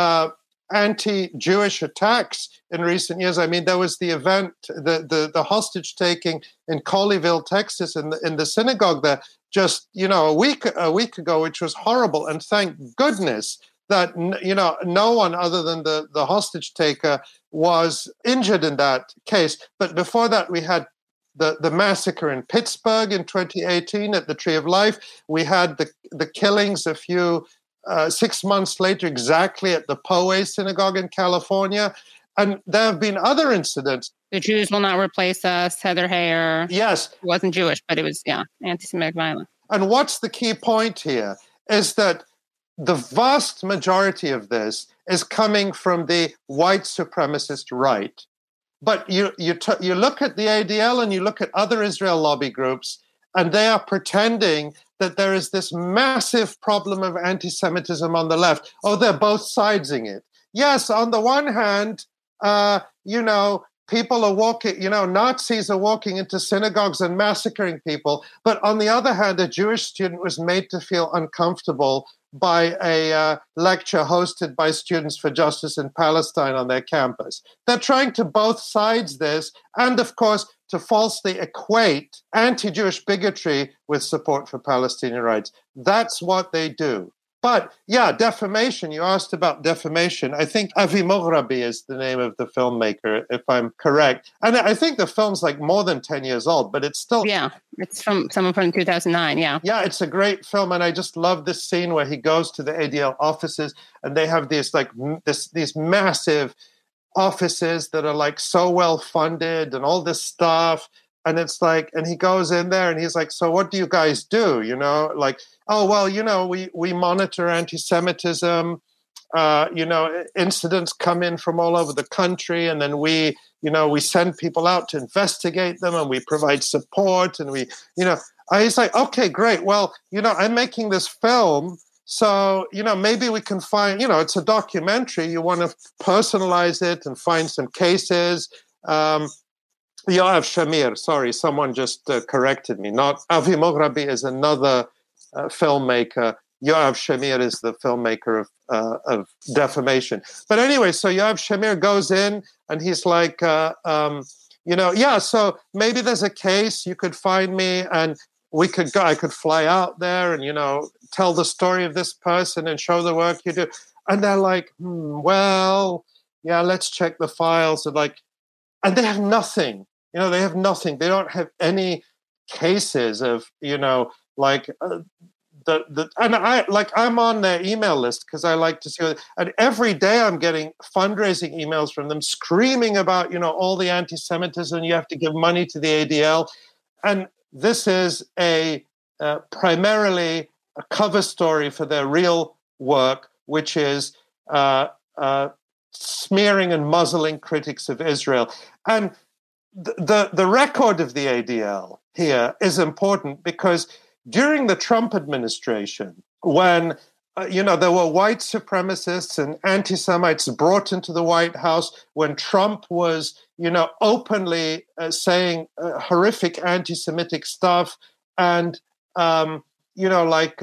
anti-Jewish attacks in recent years. I mean, there was the event, the hostage taking in Colleyville, Texas, in the synagogue there, just a week ago, which was horrible. And thank goodness that no one other than the hostage taker was injured in that case. But before that, we had the massacre in Pittsburgh in 2018 at the Tree of Life. We had the killings a few 6 months later, exactly at the Poway Synagogue in California. And there have been other incidents. The Jews Will Not Replace Us, Heather Heyer. Yes. It wasn't Jewish, but it was, anti-Semitic violence. And what's the key point here is that the vast majority of this is coming from the white supremacist right. But you look at the ADL and you look at other Israel lobby groups, and they are pretending that there is this massive problem of anti-Semitism on the left. Oh, they're both sidesing it. Yes, on the one hand, people are walking, Nazis are walking into synagogues and massacring people. But on the other hand, a Jewish student was made to feel uncomfortable by a lecture hosted by Students for Justice in Palestine on their campus. They're trying to both sides this, and of course, to falsely equate anti-Jewish bigotry with support for Palestinian rights. That's what they do. But yeah, defamation. You asked about defamation. I think Avi Moghrabi is the name of the filmmaker, if I'm correct. And I think the film's like more than 10 years old, but it's still... Yeah, it's from someone from 2009, yeah. Yeah, it's a great film. And I just love this scene where he goes to the ADL offices and they have these these massive offices that are like so well funded and all this stuff. And it's like, and he goes in there and he's like, so what do you guys do? You know, like, oh, well, you know, we monitor anti-Semitism, you know, incidents come in from all over the country. And then we send people out to investigate them and we provide support and we, you know, he's like, okay, great. Well, you know, I'm making this film. So, you know, maybe we can find, you know, it's a documentary. You want to personalize it and find some cases. Yoav Shamir, sorry, someone just corrected me. Not Avi Moghrabi is another filmmaker. Yoav Shamir is the filmmaker of defamation. But anyway, so Yoav Shamir goes in and he's like, you know, yeah, so maybe there's a case, you could find me and I could fly out there and, you know, tell the story of this person and show the work you do. And they're like, well, yeah, let's check the files. And they have nothing. You know, they have nothing. They don't have any cases of, you know, like I'm on their email list because I like to see, and every day I'm getting fundraising emails from them screaming about, you know, all the anti-Semitism. You have to give money to the ADL, and this is primarily a cover story for their real work, which is smearing and muzzling critics of Israel. And the record of the ADL here is important because during the Trump administration, when you know, there were white supremacists and anti-Semites brought into the White House, when Trump was, you know, openly saying horrific anti-Semitic stuff and, you know, like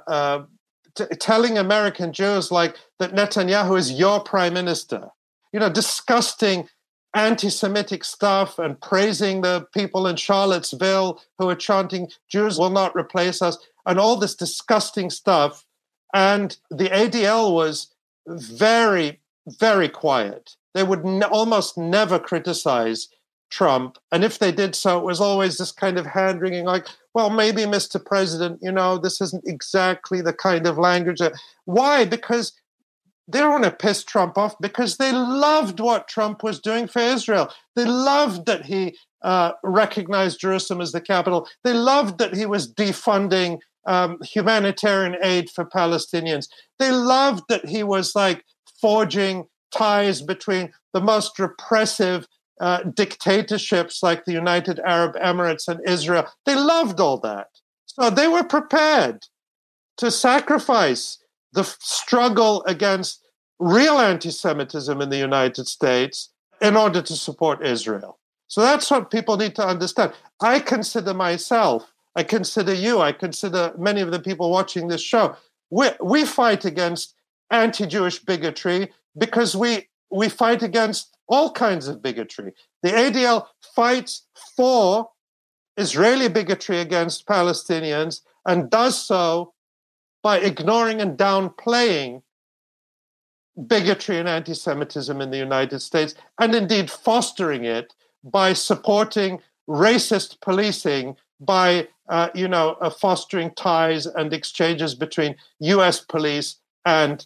telling American Jews like that Netanyahu is your prime minister, you know, disgusting anti-Semitic stuff and praising the people in Charlottesville who are chanting, Jews will not replace us, and all this disgusting stuff. And the ADL was very, very quiet. They would almost never criticize Trump. And if they did so, it was always this kind of hand-wringing, like, well, maybe, Mr. President, you know, this isn't exactly the kind of language. Why? Because they don't want to piss Trump off, because they loved what Trump was doing for Israel. They loved that he recognized Jerusalem as the capital. They loved that he was defunding humanitarian aid for Palestinians. They loved that he was like forging ties between the most repressive dictatorships like the United Arab Emirates and Israel. They loved all that. So they were prepared to sacrifice the struggle against real anti-Semitism in the United States in order to support Israel. So that's what people need to understand. I consider myself, I consider you, I consider many of the people watching this show, we fight against anti-Jewish bigotry because we fight against all kinds of bigotry. The ADL fights for Israeli bigotry against Palestinians and does so by ignoring and downplaying bigotry and anti-Semitism in the United States, and indeed fostering it by supporting racist policing, by fostering ties and exchanges between U.S. police and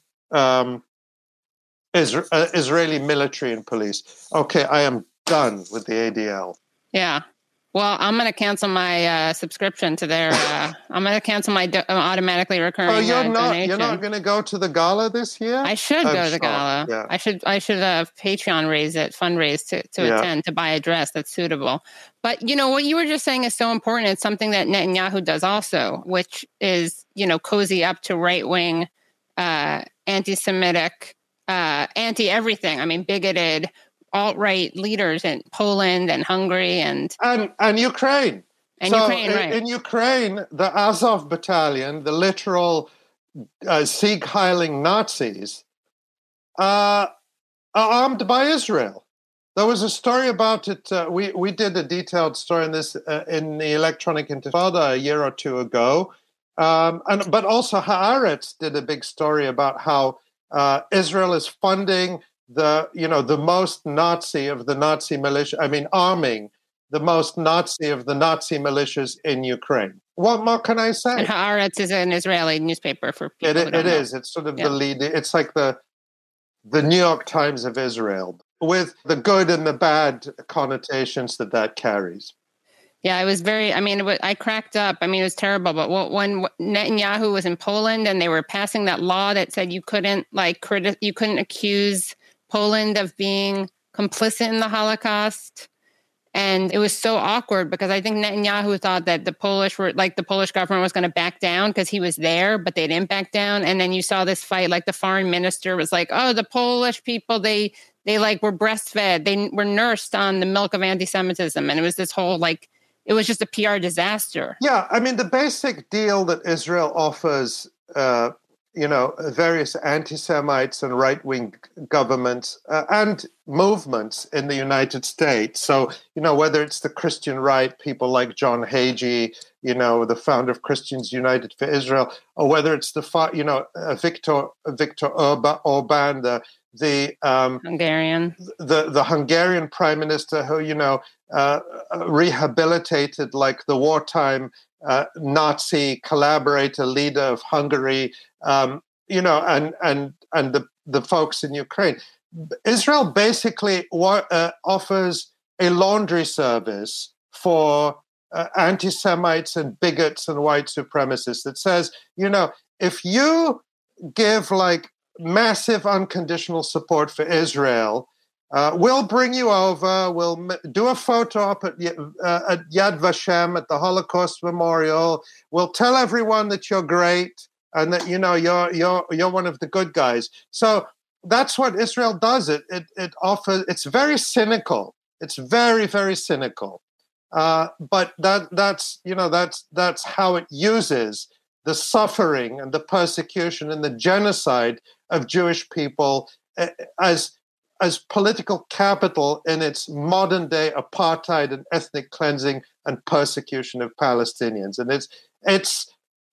Israeli military and police. Okay, I am done with the ADL. Yeah. Well, I'm going to cancel my subscription to their. I'm going to cancel my automatically recurring. Oh, you're donation. You're not going to go to the gala this year? I should go to the gala. Yeah. I should fundraise to attend, to buy a dress that's suitable. But you know what you were just saying is so important. It's something that Netanyahu does also, which is, you know, cozy up to right wing, anti-Semitic, anti everything. I mean, bigoted alt-right leaders in Poland and Hungary and Ukraine. And Ukraine, right. In Ukraine, the Azov battalion, the literal Sieg-heiling Nazis are armed by Israel. There was a story about it. We did a detailed story on this in the Electronic Intifada a year or two ago. But also Haaretz did a big story about how Israel is funding the most Nazi of the Nazi militia. I mean, arming the most Nazi of the Nazi militias in Ukraine. What more can I say? And Haaretz is an Israeli newspaper for people who don't know. It's sort of the lead. It's like the New York Times of Israel, with the good and the bad connotations that carries. Yeah, it was I cracked up. I mean, it was terrible. But when Netanyahu was in Poland and they were passing that law that said you couldn't accuse Poland of being complicit in the Holocaust. And it was so awkward because I think Netanyahu thought that the Polish government was going to back down because he was there, but they didn't back down. And then you saw this fight, like the foreign minister was like, oh, the Polish people, they were breastfed. They were nursed on the milk of anti-Semitism. And it was this whole, it was just a PR disaster. Yeah. I mean, the basic deal that Israel offers, various anti-Semites and right-wing governments and movements in the United States. So, whether it's the Christian right, people like John Hagee, the founder of Christians United for Israel, or whether it's Viktor Orban, the Hungarian, the Hungarian prime minister who rehabilitated like the wartime Nazi collaborator leader of Hungary, and the folks in Ukraine. Israel basically offers a laundry service for anti-Semites and bigots and white supremacists that says, if you give like massive unconditional support for Israel, we'll bring you over. We'll do a photo op at Yad Vashem at the Holocaust Memorial. We'll tell everyone that you're great and that you're one of the good guys. So that's what Israel does. It offers. It's very cynical. It's very, very cynical. But that's how it uses the suffering and the persecution and the genocide of Jewish people as political capital in its modern day apartheid and ethnic cleansing and persecution of Palestinians. And it's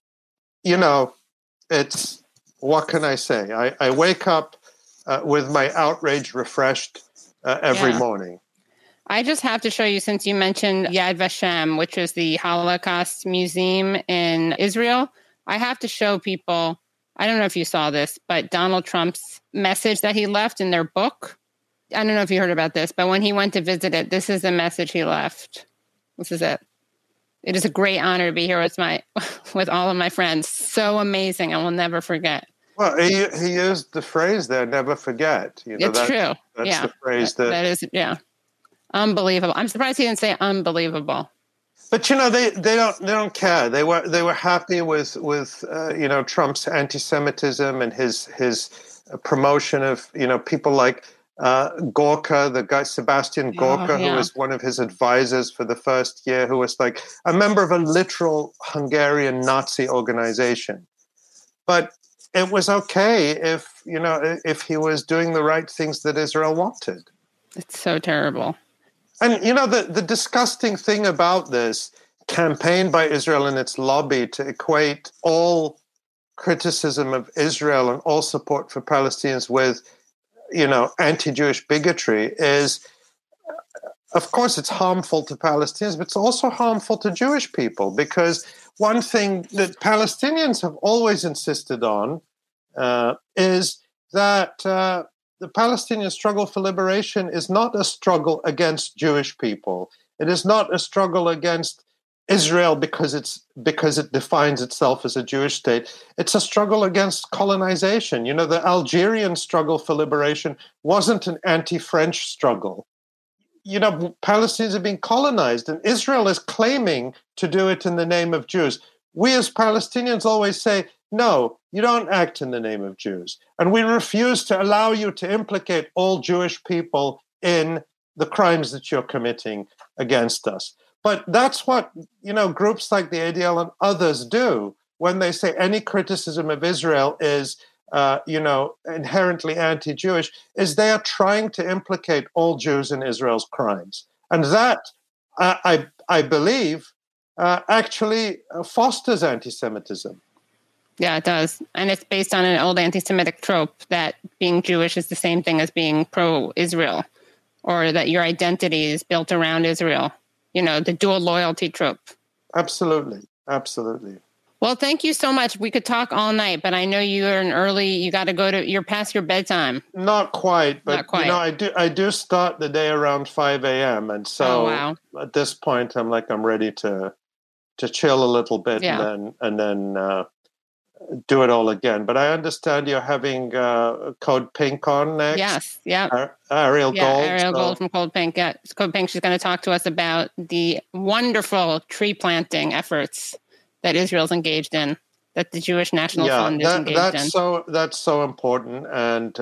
what can I say? I wake up with my outrage refreshed every morning. I just have to show you, since you mentioned Yad Vashem, which is the Holocaust Museum in Israel, I have to show people, I don't know if you saw this, but Donald Trump's message that he left in their book. I don't know if you heard about this, but when he went to visit it, this is the message he left. This is it. It is a great honor to be here with all of my friends. So amazing. I will never forget. Well, he used the phrase there, never forget. It's true. That's the phrase that is, unbelievable. I'm surprised he didn't say unbelievable. But they don't care. They were happy with Trump's anti-Semitism and his promotion of people like Gorka, the guy Sebastian Gorka, who was one of his advisors for the first year, who was like a member of a literal Hungarian Nazi organization. But it was okay if he was doing the right things that Israel wanted. It's so terrible. And, the disgusting thing about this campaign by Israel and its lobby to equate all criticism of Israel and all support for Palestinians with, anti-Jewish bigotry is, of course, it's harmful to Palestinians, but it's also harmful to Jewish people, because one thing that Palestinians have always insisted on is that the Palestinian struggle for liberation is not a struggle against Jewish people. It is not a struggle against Israel because it defines itself as a Jewish state. It's a struggle against colonization. The Algerian struggle for liberation wasn't an anti-French struggle. Palestinians have been colonized, and Israel is claiming to do it in the name of Jews. We as Palestinians always say, no, you don't act in the name of Jews. And we refuse to allow you to implicate all Jewish people in the crimes that you're committing against us. But that's what, groups like the ADL and others do. when they say any criticism of Israel is, inherently anti-Jewish, is they are trying to implicate all Jews in Israel's crimes. And that, I believe, actually fosters anti-Semitism. Yeah, it does. And it's based on an old anti-Semitic trope that being Jewish is the same thing as being pro-Israel, or that your identity is built around Israel. The dual loyalty trope. Absolutely. Absolutely. Well, thank you so much. We could talk all night, but I know you got to you're past your bedtime. Not quite, but Not quite. I do start the day around 5 a.m. And so at this point, I'm ready to chill a little bit and then do it all again. But I understand you're having Code Pink on next. Yes, yeah. Ariel Gold. Ariel Gold from Code Pink. Yeah, Code Pink. She's going to talk to us about the wonderful tree planting efforts that Israel's engaged in, that the Jewish National Fund is engaged in. That's so important. And,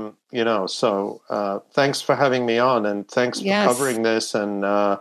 so thanks for having me on, and thanks for covering this. And,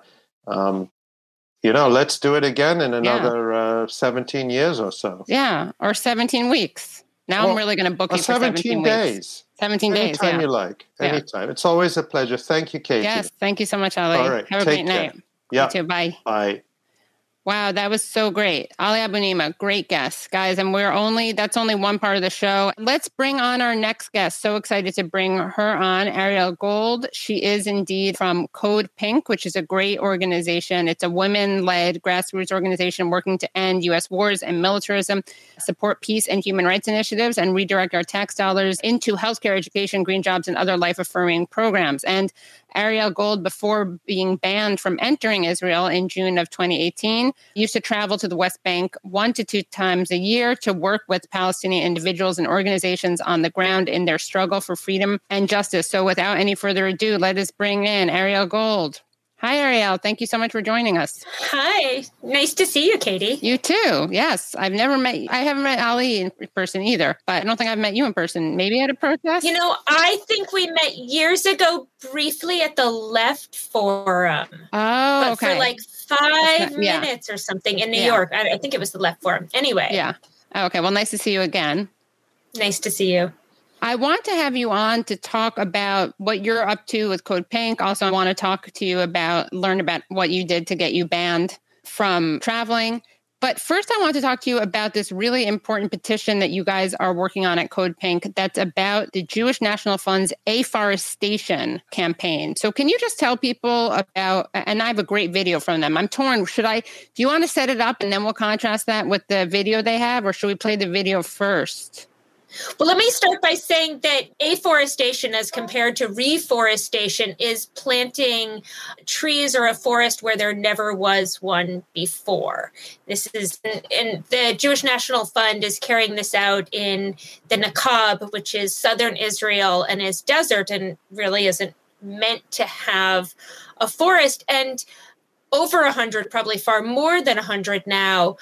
let's do it again in another 17 years or so. Yeah, or 17 weeks. Now I'm really going to book you for 17 days. Weeks. 17 days, Anytime you like. Anytime. It's always a pleasure. Thank you, Katie. Yes, thank you so much, Ali. All right. Have a great night. Yeah. You too. Bye. Bye. Wow, that was so great. Ali Abunimah, great guest, guys. And that's only one part of the show. Let's bring on our next guest. So excited to bring her on, Ariel Gold. She is indeed from Code Pink, which is a great organization. It's a women-led grassroots organization working to end U.S. wars and militarism, support peace and human rights initiatives, and redirect our tax dollars into healthcare, education, green jobs, and other life-affirming programs. And Ariel Gold, before being banned from entering Israel in June of 2018, used to travel to the West Bank 1 to 2 times a year to work with Palestinian individuals and organizations on the ground in their struggle for freedom and justice. So without any further ado, let us bring in Ariel Gold. Hi, Ariel. Thank you so much for joining us. Hi. Nice to see you, Katie. You too. Yes. I haven't met Ali in person either, but I don't think I've met you in person. Maybe at a protest? I think we met years ago briefly at the Left Forum. Oh, okay. For 5 minutes or something in New York. I think it was the Left Forum. Anyway. Yeah. Okay. Well, nice to see you again. Nice to see you. I want to have you on to talk about what you're up to with Code Pink. Also, I want to talk to you learn about what you did to get you banned from traveling. But first, I want to talk to you about this really important petition that you guys are working on at Code Pink that's about the Jewish National Fund's afforestation campaign. So can you just tell people about, and I have a great video from them. I'm torn. Do you want to set it up and then we'll contrast that with the video they have, or should we play the video first? Well, let me start by saying that afforestation, as compared to reforestation, is planting trees or a forest where there never was one before. This is, and the Jewish National Fund is carrying this out in the Naqab, which is southern Israel and is desert and really isn't meant to have a forest. And over 100, probably far more than 100 now,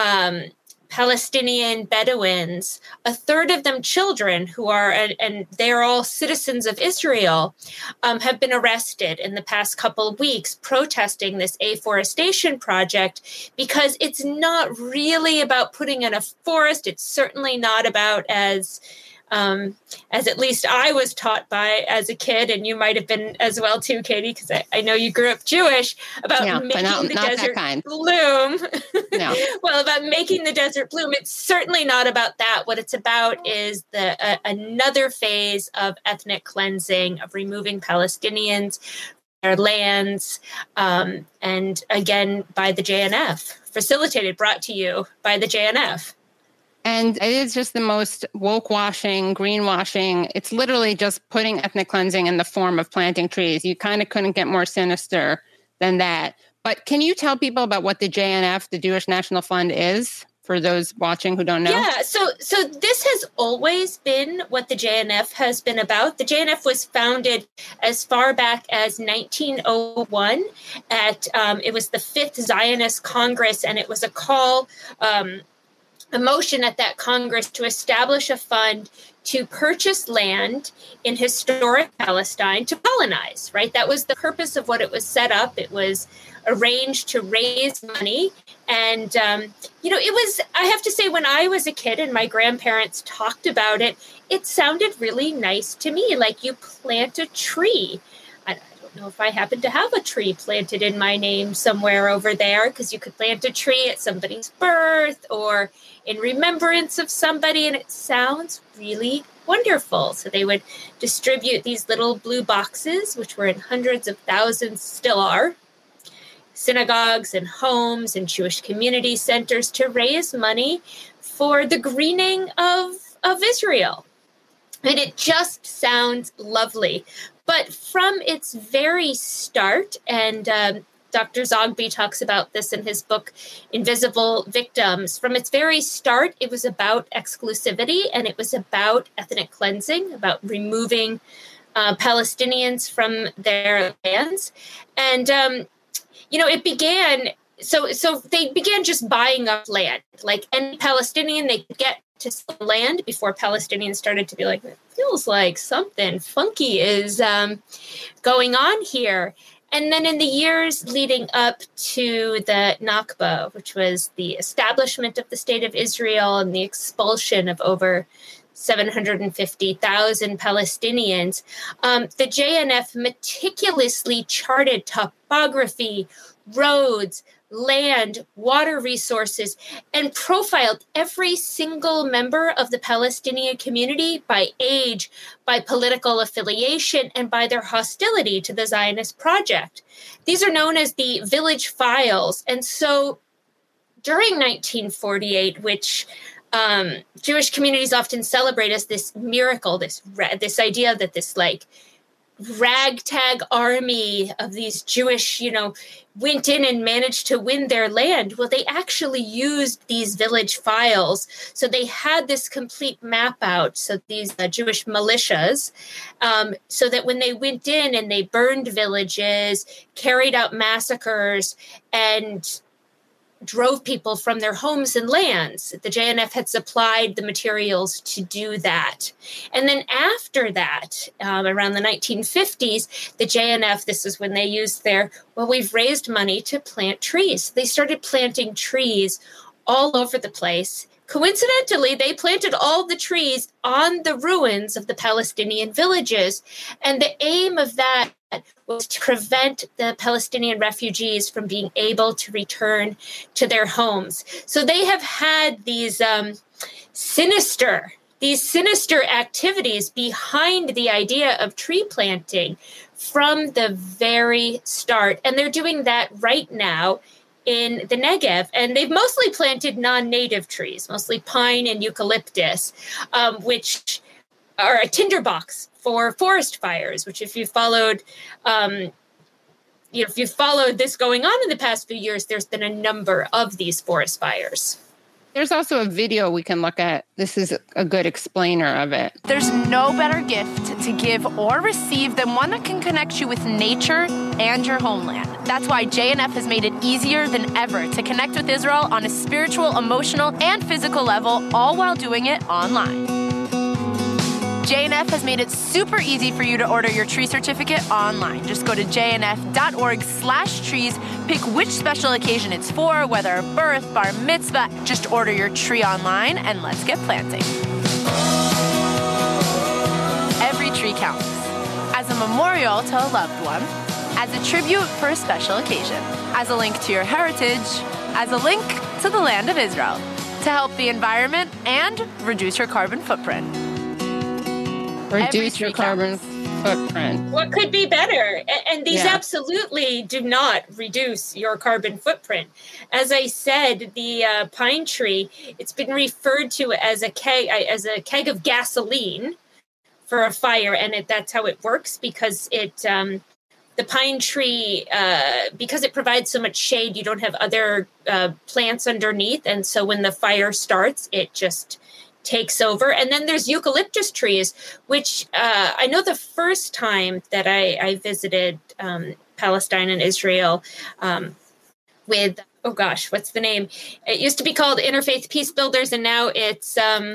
Palestinian Bedouins, a third of them children who are, and they're all citizens of Israel, have been arrested in the past couple of weeks protesting this afforestation project, because it's not really about putting in a forest. It's certainly not about, as at least I was taught by as a kid, and you might have been as well too, Katie, because I know you grew up Jewish, about making the desert bloom. No. Well, about making the desert bloom. It's certainly not about that. What it's about is another phase of ethnic cleansing, of removing Palestinians, their lands, and again by the JNF, brought to you by the JNF. And it is just the most woke washing, greenwashing. It's literally just putting ethnic cleansing in the form of planting trees. You kind of couldn't get more sinister than that. But can you tell people about what the JNF, the Jewish National Fund, is, for those watching who don't know? Yeah, so this has always been what the JNF has been about. The JNF was founded as far back as 1901. It was the Fifth Zionist Congress, and it was a call a motion at that Congress to establish a fund to purchase land in historic Palestine to colonize, right? That was the purpose of what it was set up. It was arranged to raise money. And, it was, I have to say, when I was a kid and my grandparents talked about it, it sounded really nice to me, like you plant a tree. I don't know if I happen to have a tree planted in my name somewhere over there, because you could plant a tree at somebody's birth or in remembrance of somebody, and it sounds really wonderful. So they would distribute these little blue boxes, which were in hundreds of thousands, still are, synagogues and homes and Jewish community centers to raise money for the greening of Israel. And it just sounds lovely. But from its very start, and Dr. Zogby talks about this in his book, Invisible Victims. From its very start, it was about exclusivity, and it was about ethnic cleansing, about removing Palestinians from their lands. And, it began, so they began just buying up land. Like any Palestinian, they could get to land before Palestinians started to be like, it feels like something funky is going on here. And then in the years leading up to the Nakba, which was the establishment of the State of Israel and the expulsion of over 750,000 Palestinians, the JNF meticulously charted topography, roads, land, water resources, and profiled every single member of the Palestinian community by age, by political affiliation, and by their hostility to the Zionist project. These are known as the village files. And so during 1948, which Jewish communities often celebrate as this miracle, this idea that this ragtag army of these Jewish, went in and managed to win their land. Well, they actually used these village files. So they had this complete map out. So these Jewish militias, so that when they went in and they burned villages, carried out massacres, and drove people from their homes and lands, the JNF had supplied the materials to do that. And then after that, around the 1950s, the JNF, this is when they used we've raised money to plant trees. They started planting trees all over the place. Coincidentally, they planted all the trees on the ruins of the Palestinian villages. And the aim of that was to prevent the Palestinian refugees from being able to return to their homes. So they have had these sinister activities behind the idea of tree planting from the very start. And they're doing that right now in the Negev. And they've mostly planted non-native trees, mostly pine and eucalyptus, which are a tinderbox for forest fires, which if you followed, if you followed this going on in the past few years, there's been a number of these forest fires. There's also a video we can look at. This is a good explainer of it. There's no better gift to give or receive than one that can connect you with nature and your homeland. That's why JNF has made it easier than ever to connect with Israel on a spiritual, emotional, and physical level, all while doing it online. JNF has made it super easy for you to order your tree certificate online. Just go to jnf.org/trees, pick which special occasion it's for, whether a birth, bar mitzvah. Just order your tree online and let's get planting. Every tree counts. As a memorial to a loved one, as a tribute for a special occasion, as a link to your heritage, as a link to the land of Israel, to help the environment and reduce your carbon footprint. Reduce your carbon footprint. What could be better? And these absolutely do not reduce your carbon footprint. As I said, the pine tree, it's been referred to as a keg of gasoline for a fire, and that's how it works because the pine tree, because it provides so much shade, you don't have other plants underneath, and so when the fire starts, it just takes over. And then there's eucalyptus trees, which I know the first time that I visited Palestine and Israel with oh gosh, what's the name? It used to be called Interfaith Peace Builders, and now it's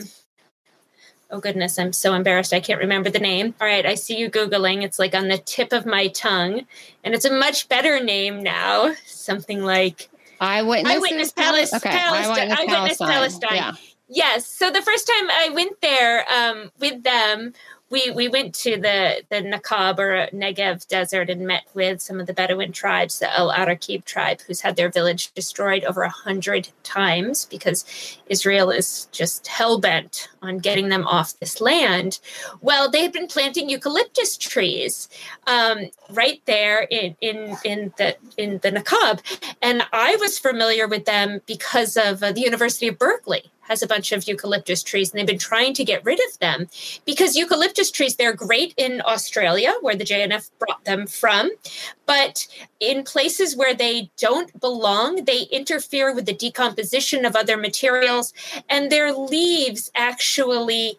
oh goodness, I'm so embarrassed. I can't remember the name. All right, I see you Googling. It's like on the tip of my tongue. And it's a much better name now. Something like Eyewitness Palestine. Okay. Eyewitness Palestine. Yeah. Yes. So the first time I went there with them, we went to the Naqab or Negev desert and met with some of the Bedouin tribes, the El Araqib tribe, who's had their village destroyed over 100 times because Israel is just hell-bent on getting them off this land. Well, they had been planting eucalyptus trees right there in the Naqab. And I was familiar with them because of the University of Berkeley has a bunch of eucalyptus trees, and they've been trying to get rid of them because eucalyptus trees, they're great in Australia, where the JNF brought them from. But in places where they don't belong, they interfere with the decomposition of other materials, and their leaves actually,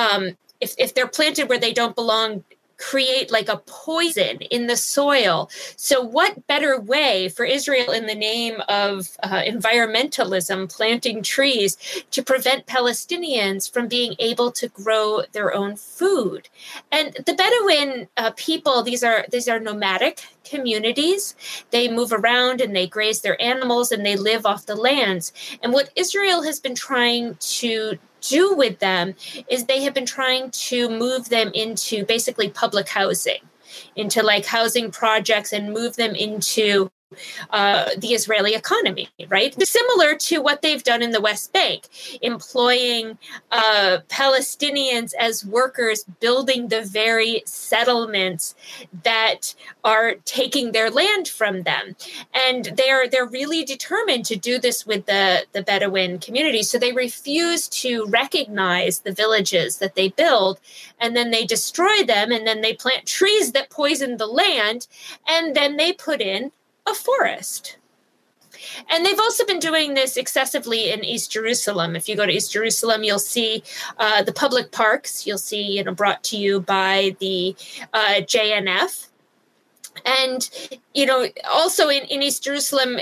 if they're planted where they don't belong, create like a poison in the soil. So what better way for Israel, in the name of environmentalism, planting trees, to prevent Palestinians from being able to grow their own food? And the Bedouin people, these are nomadic communities. They move around and they graze their animals and they live off the lands. And what Israel has been trying to do with them is they have been trying to move them into basically public housing, into like housing projects, and move them into the Israeli economy, right? Similar to what they've done in the West Bank, employing Palestinians as workers, building the very settlements that are taking their land from them. And they're really determined to do this with the Bedouin community. So they refuse to recognize the villages that they build, and then they destroy them, and then they plant trees that poison the land, and then they put in a forest. And they've also been doing this excessively in East Jerusalem. If you go to East Jerusalem, you'll see the public parks. You'll see, brought to you by the JNF. And, also in East Jerusalem,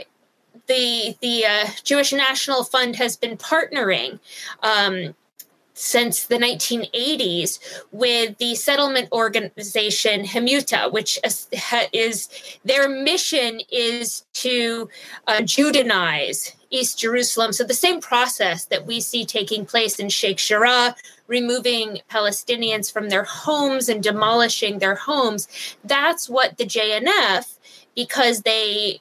the Jewish National Fund has been partnering since the 1980s with the settlement organization Hamuta, which is their mission is to Judaize East Jerusalem. So the same process that we see taking place in Sheikh Jarrah, removing Palestinians from their homes and demolishing their homes, that's what the JNF, because they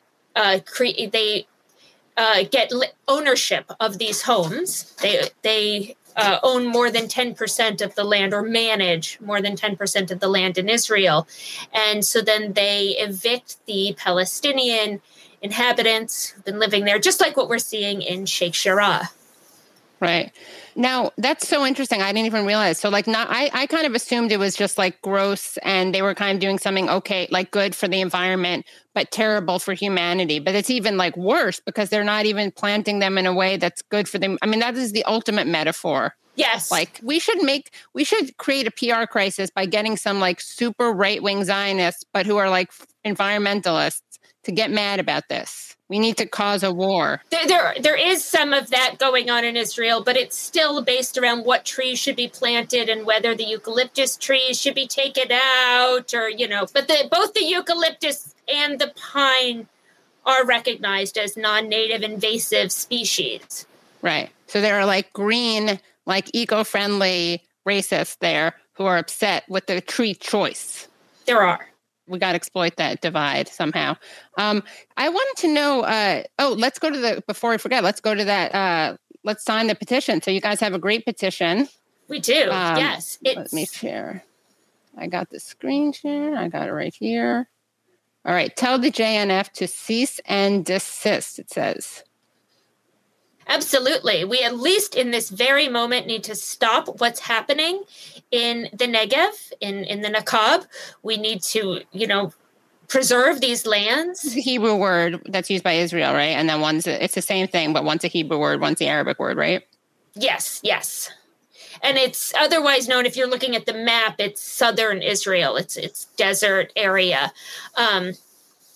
get ownership of these homes. They own more than 10% of the land, or manage more than 10% of the land in Israel. And so then they evict the Palestinian inhabitants who've been living there, just like what we're seeing in Sheikh Jarrah. Right. Now, that's so interesting. I didn't even realize. So I kind of assumed it was just like gross and they were kind of doing something okay, like good for the environment, but terrible for humanity. But it's even like worse because they're not even planting them in a way that's good for them. I mean, that is the ultimate metaphor. Yes. Like we should create a PR crisis by getting some like super right-wing Zionists, but who are like environmentalists, to get mad about this. We need to cause a war. There is some of that going on in Israel, but it's still based around what trees should be planted and whether the eucalyptus trees should be taken out, or, but both the eucalyptus and the pine are recognized as non-native invasive species. Right. So there are like green, like eco-friendly racists there who are upset with the tree choice. There are. We got to exploit that divide somehow. I wanted to know, let's go to before I forget, let's go to that, let's sign the petition. So you guys have a great petition. We do, yes. Let me share. I got the screen share. I got it right here. All right. Tell the JNF to cease and desist, it says. Absolutely. We, at least in this very moment, need to stop what's happening in the Negev, in the Naqab. We need to, preserve these lands. It's a Hebrew word that's used by Israel, right? And then it's the same thing, but one's a Hebrew word, one's the Arabic word, right? Yes. And it's otherwise known, if you're looking at the map, it's southern Israel. It's desert area.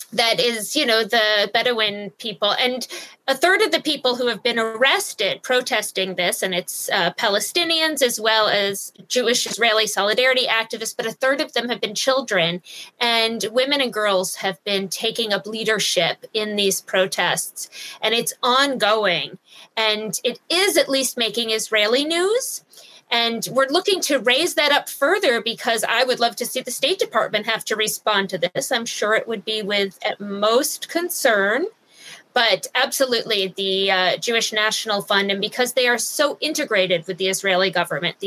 that is, the Bedouin people. And a third of the people who have been arrested protesting this, and it's Palestinians as well as Jewish Israeli solidarity activists, but a third of them have been children. And women and girls have been taking up leadership in these protests. And it's ongoing. And it is at least making Israeli news. And we're looking to raise that up further because I would love to see the State Department have to respond to this. I'm sure it would be with at most concern, but absolutely the Jewish National Fund, and because they are so integrated with the Israeli government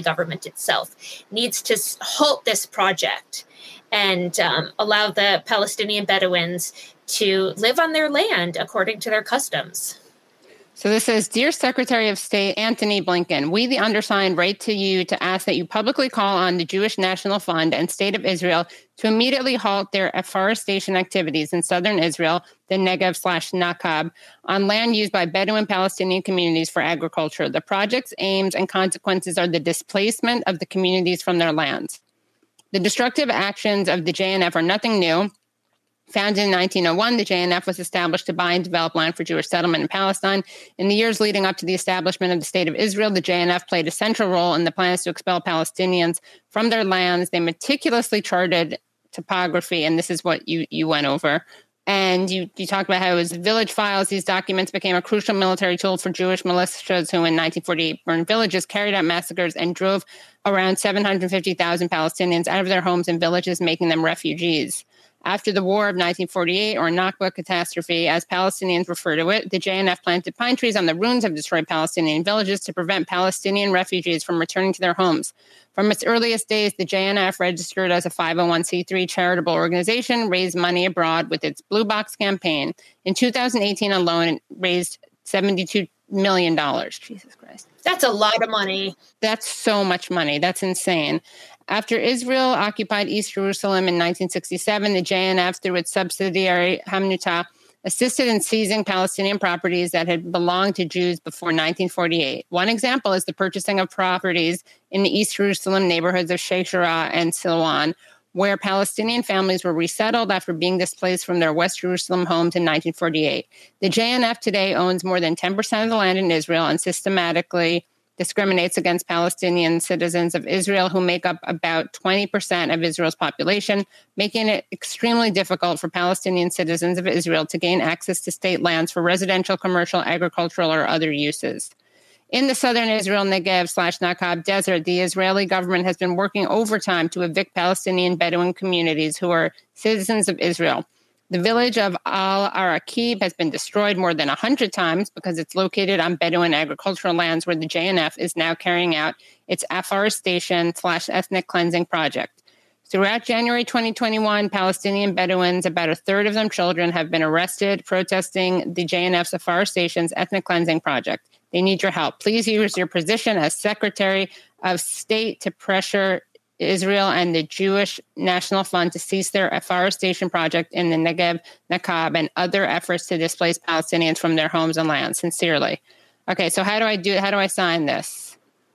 itself needs to halt this project and allow the Palestinian Bedouins to live on their land according to their customs. So this says, Dear Secretary of State Antony Blinken, we, the undersigned, write to you to ask that you publicly call on the Jewish National Fund and State of Israel to immediately halt their afforestation activities in southern Israel, the Negev/Nakab, on land used by Bedouin Palestinian communities for agriculture. The project's aims and consequences are the displacement of the communities from their lands. The destructive actions of the JNF are nothing new. Founded in 1901, the JNF was established to buy and develop land for Jewish settlement in Palestine. In the years leading up to the establishment of the State of Israel, the JNF played a central role in the plans to expel Palestinians from their lands. They meticulously charted topography, and this is what you went over. And you talked about how it was village files. These documents became a crucial military tool for Jewish militias who in 1948 burned villages, carried out massacres, and drove around 750,000 Palestinians out of their homes and villages, making them refugees. After the War of 1948, or Nakba catastrophe, as Palestinians refer to it, the JNF planted pine trees on the ruins of destroyed Palestinian villages to prevent Palestinian refugees from returning to their homes. From its earliest days, the JNF, registered as a 501c3 charitable organization, raised money abroad with its Blue Box campaign. In 2018 alone, it raised $72 million. Jesus Christ. That's a lot of money. That's so much money. That's insane. After Israel occupied East Jerusalem in 1967, the JNF, through its subsidiary Hamnutah, assisted in seizing Palestinian properties that had belonged to Jews before 1948. One example is the purchasing of properties in the East Jerusalem neighborhoods of Sheikh Jarrah and Silwan, where Palestinian families were resettled after being displaced from their West Jerusalem homes in 1948. The JNF today owns more than 10% of the land in Israel and systematically discriminates against Palestinian citizens of Israel who make up about 20% of Israel's population, making it extremely difficult for Palestinian citizens of Israel to gain access to state lands for residential, commercial, agricultural, or other uses. In the southern Israel Negev/Nakab desert, the Israeli government has been working overtime to evict Palestinian Bedouin communities who are citizens of Israel. The village of Al-Araqib has been destroyed more than 100 times because it's located on Bedouin agricultural lands where the JNF is now carrying out its afforestation/ethnic cleansing project. Throughout January 2021, Palestinian Bedouins, about a third of them children, have been arrested protesting the JNF's afforestation's ethnic cleansing project. They need your help. Please use your position as Secretary of State to pressure Israel and the Jewish National Fund to cease their afforestation project in the Negev, Nakab, and other efforts to displace Palestinians from their homes and lands. Sincerely. Okay, so how do I sign this?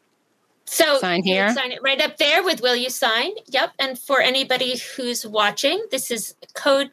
So sign here? Sign it right up there with will you sign? Yep. And for anybody who's watching, this is code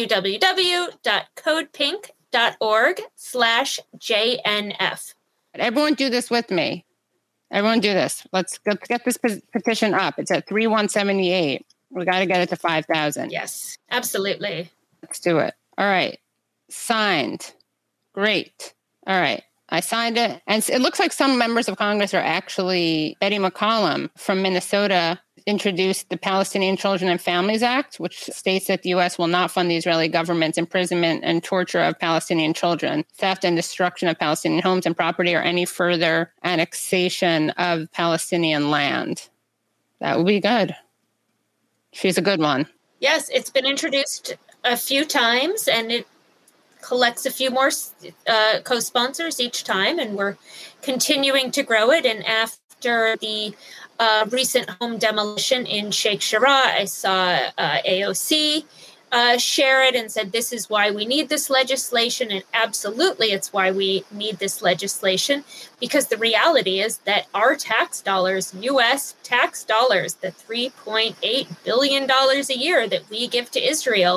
www.codepink.org/JNF. Everyone do this with me. Everyone do this. Let's get this petition up. It's at 3178. We got to get it to 5,000. Yes, absolutely. Let's do it. All right. Signed. Great. All right. I signed it. And it looks like some members of Congress are actually, Betty McCollum from Minnesota introduced the Palestinian Children and Families Act, which states that the U.S. will not fund the Israeli government's imprisonment and torture of Palestinian children, theft and destruction of Palestinian homes and property, or any further annexation of Palestinian land. That would be good. She's a good one. Yes, it's been introduced a few times, and it collects a few more co-sponsors each time, and we're continuing to grow it. And after the recent home demolition in Sheikh Jarrah, I saw AOC share it and said, this is why we need this legislation. And absolutely, it's why we need this legislation, because the reality is that our tax dollars, U.S. tax dollars, the $3.8 billion a year that we give to Israel,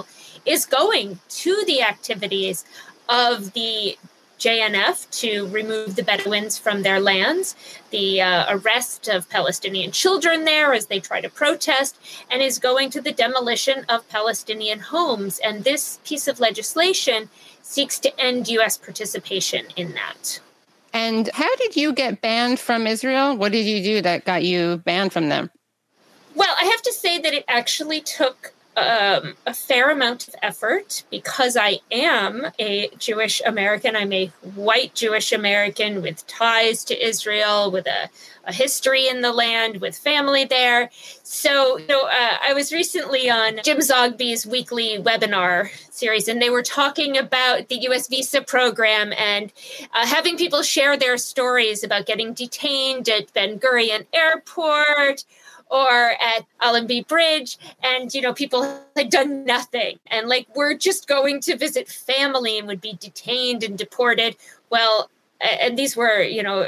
is going to the activities of the JNF to remove the Bedouins from their lands, the arrest of Palestinian children there as they try to protest, and is going to the demolition of Palestinian homes. And this piece of legislation seeks to end U.S. participation in that. And how did you get banned from Israel? What did you do that got you banned from them? Well, I have to say that it actually took a fair amount of effort because I am a Jewish American. I'm a white Jewish American with ties to Israel, with a history in the land, with family there. So, I was recently on Jim Zogby's weekly webinar series, and they were talking about the U.S. visa program and having people share their stories about getting detained at Ben Gurion Airport or at Allenby Bridge, and, people had done nothing. And we're just going to visit family and would be detained and deported. Well, and these were,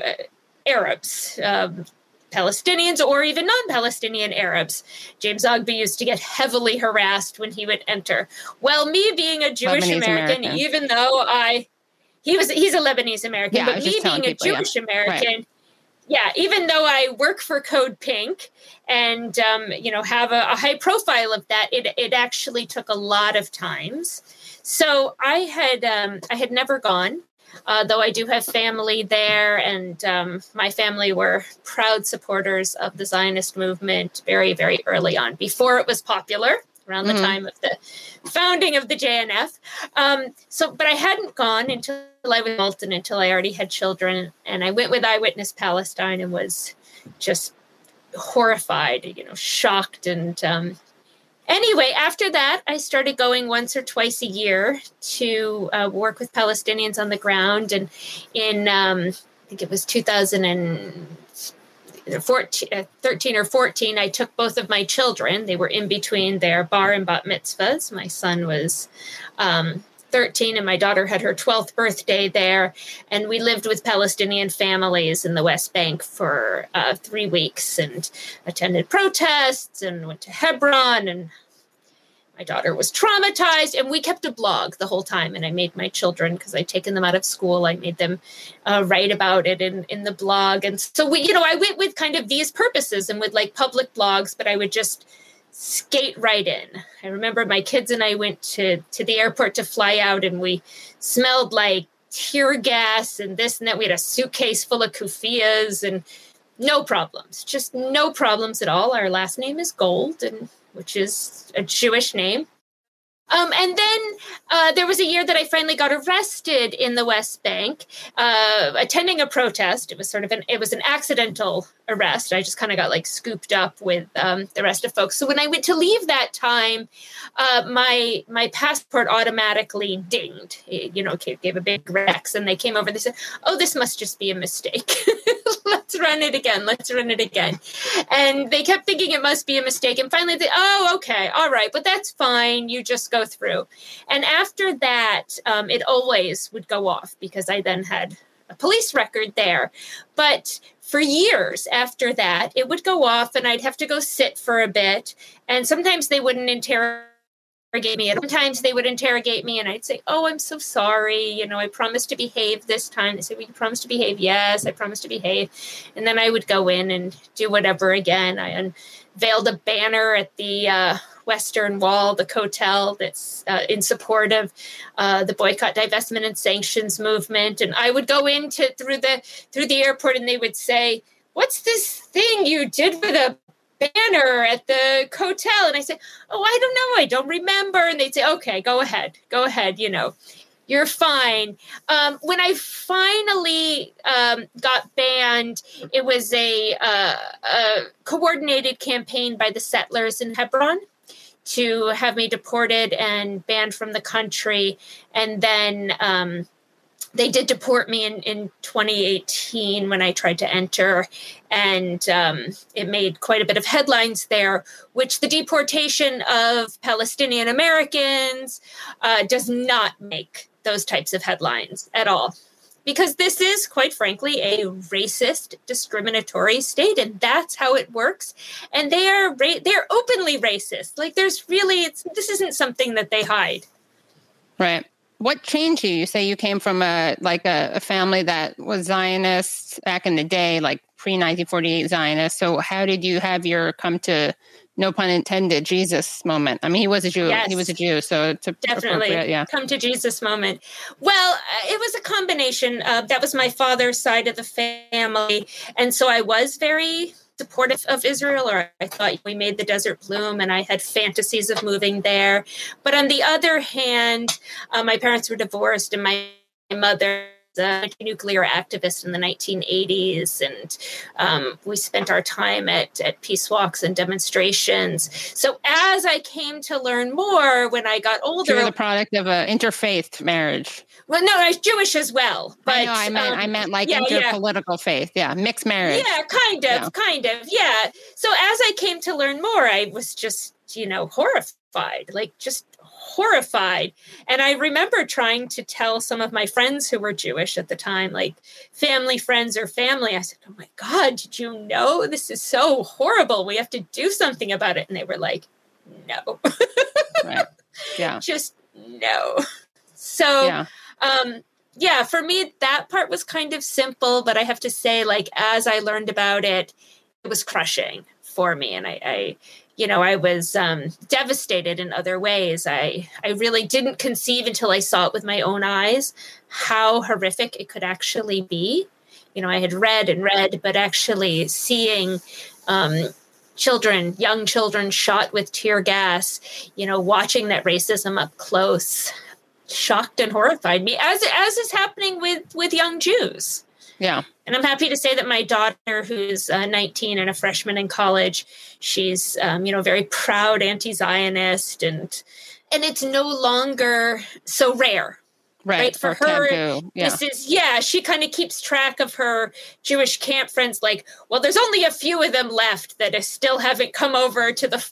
Arabs, Palestinians, or even non-Palestinian Arabs. James Zogby used to get heavily harassed when he would enter. Well, me being a Jewish American, even though he's a Lebanese American, but me being a Jewish American, right. Yeah, even though I work for Code Pink and, have a high profile of that, it actually took a lot of times. So I had never gone, though I do have family there. And my family were proud supporters of the Zionist movement very, very early on, before it was popular, around the time of the founding of the JNF. But I hadn't gone until I was adult and until I already had children. And I went with Eyewitness Palestine and was just horrified, shocked. And anyway, after that, I started going once or twice a year to work with Palestinians on the ground. And in, I think it was 2013 or 14, I took both of my children. They were in between their bar and bat mitzvahs. My son was 13 and my daughter had her 12th birthday there. And we lived with Palestinian families in the West Bank for 3 weeks and attended protests and went to Hebron, and my daughter was traumatized, and we kept a blog the whole time. And I made my children, because I'd taken them out of school, I made them write about it in the blog. And so I went with kind of these purposes and with public blogs, but I would just skate right in. I remember my kids and I went to the airport to fly out, and we smelled like tear gas and this and that. We had a suitcase full of kufias and no problems, just no problems at all. Our last name is Gold, which is a Jewish name. And then there was a year that I finally got arrested in the West Bank, attending a protest. It was an accidental arrest. I just kind of got scooped up with the rest of folks. So when I went to leave that time, my passport automatically dinged. It gave a big Rex, and they came over. They said, "Oh, this must just be a mistake. Let's run it again. And they kept thinking it must be a mistake. And finally, oh, okay, all right, but that's fine. You just go through. And after that, it always would go off because I then had a police record there. But for years after that, it would go off and I'd have to go sit for a bit. And sometimes they wouldn't interrogate me. Sometimes they would interrogate me and I'd say, "Oh, I'm so sorry. I promised to behave this time." They said, "Well, you promised to behave." "Yes, I promised to behave." And then I would go in and do whatever again. I unveiled a banner at the Western Wall, the Kotel, that's in support of the boycott, divestment, and sanctions movement. And I would go in through the airport, and they would say, "What's this thing you did with a banner at the Kotel?" And I say, "Oh, I don't know. I don't remember." And they'd say, "Okay, go ahead. You're fine." When I finally got banned, it was a coordinated campaign by the settlers in Hebron to have me deported and banned from the country. And then they did deport me in 2018 when I tried to enter. And it made quite a bit of headlines there, which the deportation of Palestinian Americans does not make those types of headlines at all. because this is, quite frankly, a racist, discriminatory state, and that's how it works. And they're openly racist. Like, there's really, this isn't something that they hide. Right. What changed you? You say you came from a family that was Zionist back in the day, like pre-1948 Zionist. So how did you have your come to, no pun intended, Jesus moment? I mean, he was a Jew. Yes. He was a Jew, so it's definitely come to Jesus moment. Well, it was a combination of, that was my father's side of the family. And so I was very supportive of Israel, or I thought we made the desert bloom, and I had fantasies of moving there. But on the other hand, my parents were divorced, and my mother a nuclear activist in the 1980s, and we spent our time at peace walks and demonstrations. So as I came to learn more when I got older, you were the product of an interfaith marriage. Well, no, I was Jewish as well. But I meant like interpolitical faith. Yeah, mixed marriage. Yeah, kind of. Yeah. So as I came to learn more, I was just, horrified, horrified. And I remember trying to tell some of my friends who were Jewish at the time, like family friends or family, I said, oh my God, did you know this is so horrible? We have to do something about it. And they were like, no. Right. Yeah. Just no. So, for me, that part was kind of simple, but I have to say, like, as I learned about it, it was crushing for me. And I was devastated in other ways. I really didn't conceive until I saw it with my own eyes how horrific it could actually be. I had read, but actually seeing young children shot with tear gas, watching that racism up close, shocked and horrified me, as is happening with young Jews. Yeah. And I'm happy to say that my daughter, who's 19 and a freshman in college, she's, very proud anti-Zionist, and it's no longer so rare. Right. For her, this is, she kind of keeps track of her Jewish camp friends. Like, well, there's only a few of them left that still haven't come over to the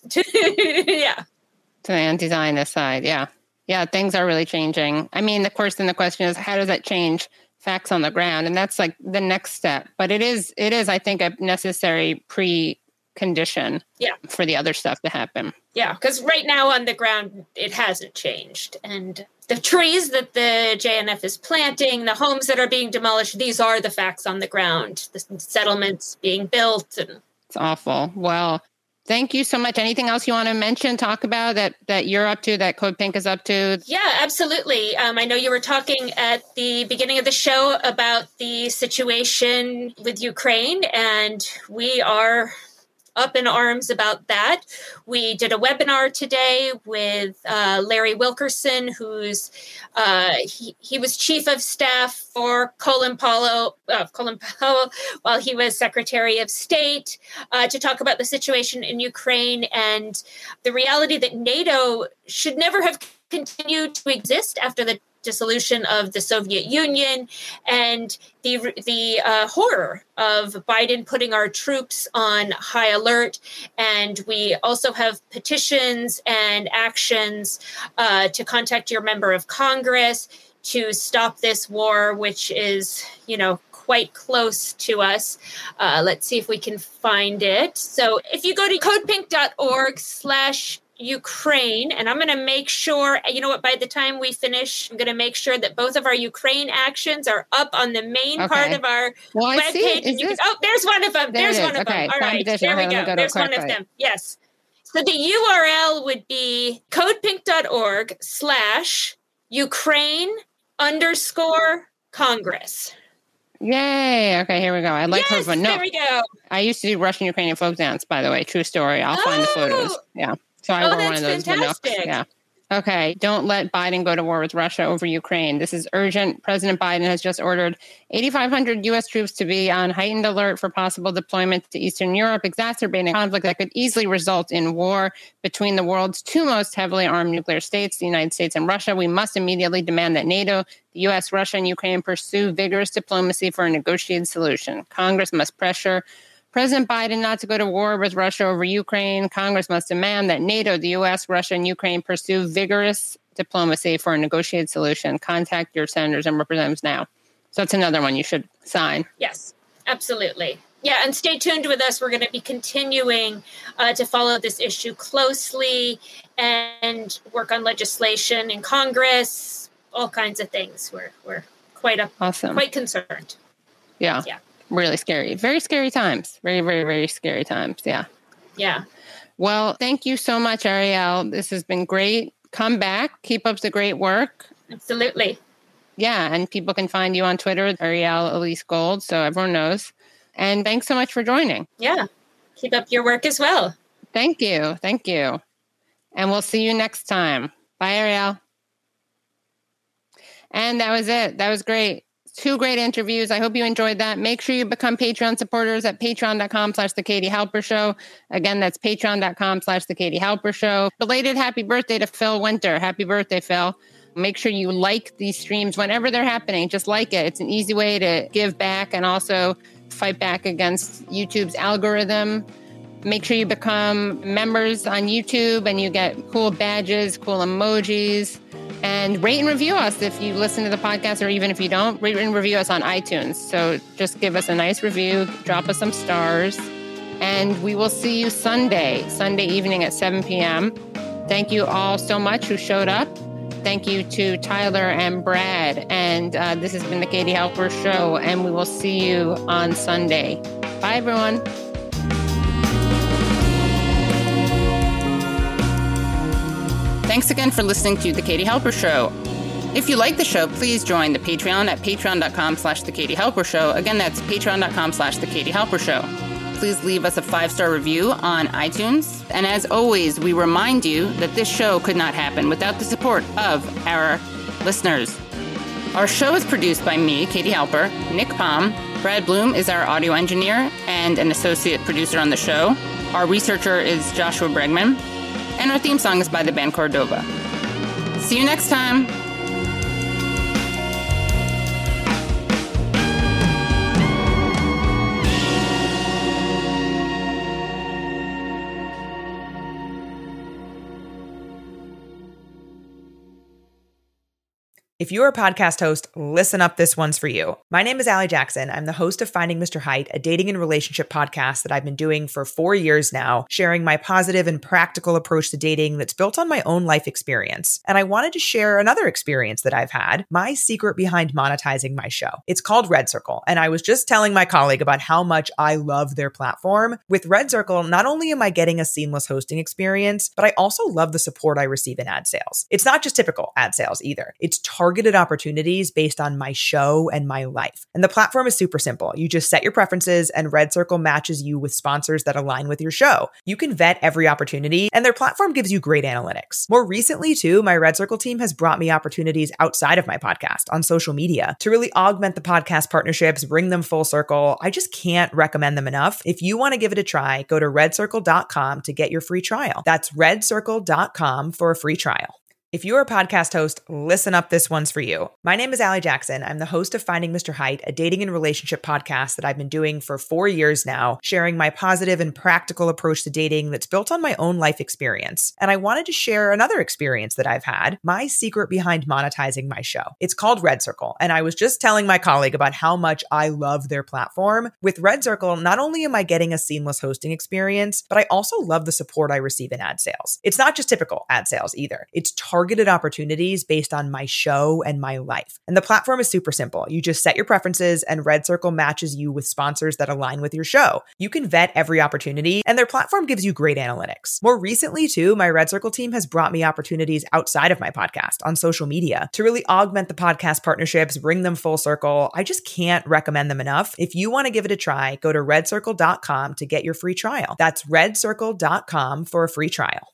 anti-Zionist side. Yeah. Yeah. Things are really changing. I mean, of course, then the question is, how does that change facts on the ground? And that's like the next step. But it is, I think, a necessary precondition for the other stuff to happen. Yeah, because right now on the ground, it hasn't changed. And the trees that the JNF is planting, the homes that are being demolished, these are the facts on the ground. The settlements being built. And it's awful. Well, thank you so much. Anything else you want to mention, talk about that you're up to, that Code Pink is up to? Yeah, absolutely. I know you were talking at the beginning of the show about the situation with Ukraine, and we are up in arms about that. We did a webinar today with Larry Wilkerson, who's he was chief of staff for Colin Powell while he was Secretary of State, to talk about the situation in Ukraine and the reality that NATO should never have continued to exist after the dissolution of the Soviet Union, and the horror of Biden putting our troops on high alert. And we also have petitions and actions to contact your member of Congress to stop this war, which is, quite close to us. Let's see if we can find it. So if you go to codepink.org/Ukraine, and I'm going to make sure, by the time we finish, I'm going to make sure that both of our Ukraine actions are up on the main part of our webpage. There's one of them. There's one of them. All right, there we go. There's one of them. Yes. So the URL would be codepink.org/Ukraine_Congress. Yay. Okay, here we go. I like her. But no, there we go. I used to do Russian Ukrainian folk dance, by the way. True story. I'll find the photos. Yeah. So I wore one of those. Fantastic. Yeah. Okay. Don't let Biden go to war with Russia over Ukraine. This is urgent. President Biden has just ordered 8,500 U.S. troops to be on heightened alert for possible deployment to Eastern Europe, exacerbating a conflict that could easily result in war between the world's two most heavily armed nuclear states, the United States and Russia. We must immediately demand that NATO, the U.S., Russia, and Ukraine pursue vigorous diplomacy for a negotiated solution. Congress must pressure President Biden not to go to war with Russia over Ukraine. Congress must demand that NATO, the U.S., Russia, and Ukraine pursue vigorous diplomacy for a negotiated solution. Contact your senators and representatives now. So that's another one you should sign. Yes, absolutely. Yeah, and stay tuned with us. We're going to be continuing to follow this issue closely and work on legislation in Congress, all kinds of things. We're quite concerned. Yeah. Really scary. Very scary times. Very, very, very scary times. Yeah. Yeah. Well, thank you so much, Arielle. This has been great. Come back. Keep up the great work. Absolutely. Yeah. And people can find you on Twitter, Arielle Elise Gold, so everyone knows. And thanks so much for joining. Yeah. Keep up your work as well. Thank you. Thank you. And we'll see you next time. Bye, Arielle. And that was it. That was great. 2 great interviews. I hope you enjoyed that. Make sure you become Patreon supporters at patreon.com/The Katie Halper Show. Again, that's patreon.com/The Katie Halper Show. Belated happy birthday to Phil Winter. Happy birthday, Phil. Make sure you like these streams whenever they're happening. Just like it. It's an easy way to give back and also fight back against YouTube's algorithm. Make sure you become members on YouTube and you get cool badges, cool emojis. And rate and review us if you listen to the podcast, or even if you don't, rate and review us on iTunes. So just give us a nice review, drop us some stars, and we will see you Sunday evening at 7 p.m. Thank you all so much who showed up. Thank you to Tyler and Brad. And this has been the Katie Halper Show, and we will see you on Sunday. Bye, everyone. Thanks again for listening to The Katie Halper Show. If you like the show, please join the Patreon at patreon.com/The Katie Halper Show. Again, that's patreon.com/The Katie Halper Show. Please leave us a 5-star review on iTunes. And as always, we remind you that this show could not happen without the support of our listeners. Our show is produced by me, Katie Halper, Nick Palm. Brad Bloom is our audio engineer and an associate producer on the show. Our researcher is Joshua Bregman. And our theme song is by the band Cordova. See you next time. If you're a podcast host, listen up, this one's for you. My name is Allie Jackson. I'm the host of Finding Mr. Height, a dating and relationship podcast that I've been doing for 4 years now, sharing my positive and practical approach to dating that's built on my own life experience. And I wanted to share another experience that I've had, my secret behind monetizing my show. It's called Red Circle, and I was just telling my colleague about how much I love their platform. With Red Circle, not only am I getting a seamless hosting experience, but I also love the support I receive in ad sales. It's not just typical ad sales either. It's targeted opportunities based on my show and my life. And the platform is super simple. You just set your preferences and Red Circle matches you with sponsors that align with your show. You can vet every opportunity and their platform gives you great analytics. More recently too, my Red Circle team has brought me opportunities outside of my podcast on social media to really augment the podcast partnerships, bring them full circle. I just can't recommend them enough. If you want to give it a try, go to redcircle.com to get your free trial. That's redcircle.com for a free trial. If you're a podcast host, listen up, this one's for you. My name is Allie Jackson. I'm the host of Finding Mr. Height, a dating and relationship podcast that I've been doing for 4 years now, sharing my positive and practical approach to dating that's built on my own life experience. And I wanted to share another experience that I've had, my secret behind monetizing my show. It's called Red Circle, and I was just telling my colleague about how much I love their platform. With Red Circle, not only am I getting a seamless hosting experience, but I also love the support I receive in ad sales. It's not just typical ad sales either. It's targeted opportunities based on my show and my life. And the platform is super simple. You just set your preferences and Red Circle matches you with sponsors that align with your show. You can vet every opportunity and their platform gives you great analytics. More recently too, my Red Circle team has brought me opportunities outside of my podcast on social media to really augment the podcast partnerships, bring them full circle. I just can't recommend them enough. If you want to give it a try, go to redcircle.com to get your free trial. That's redcircle.com for a free trial.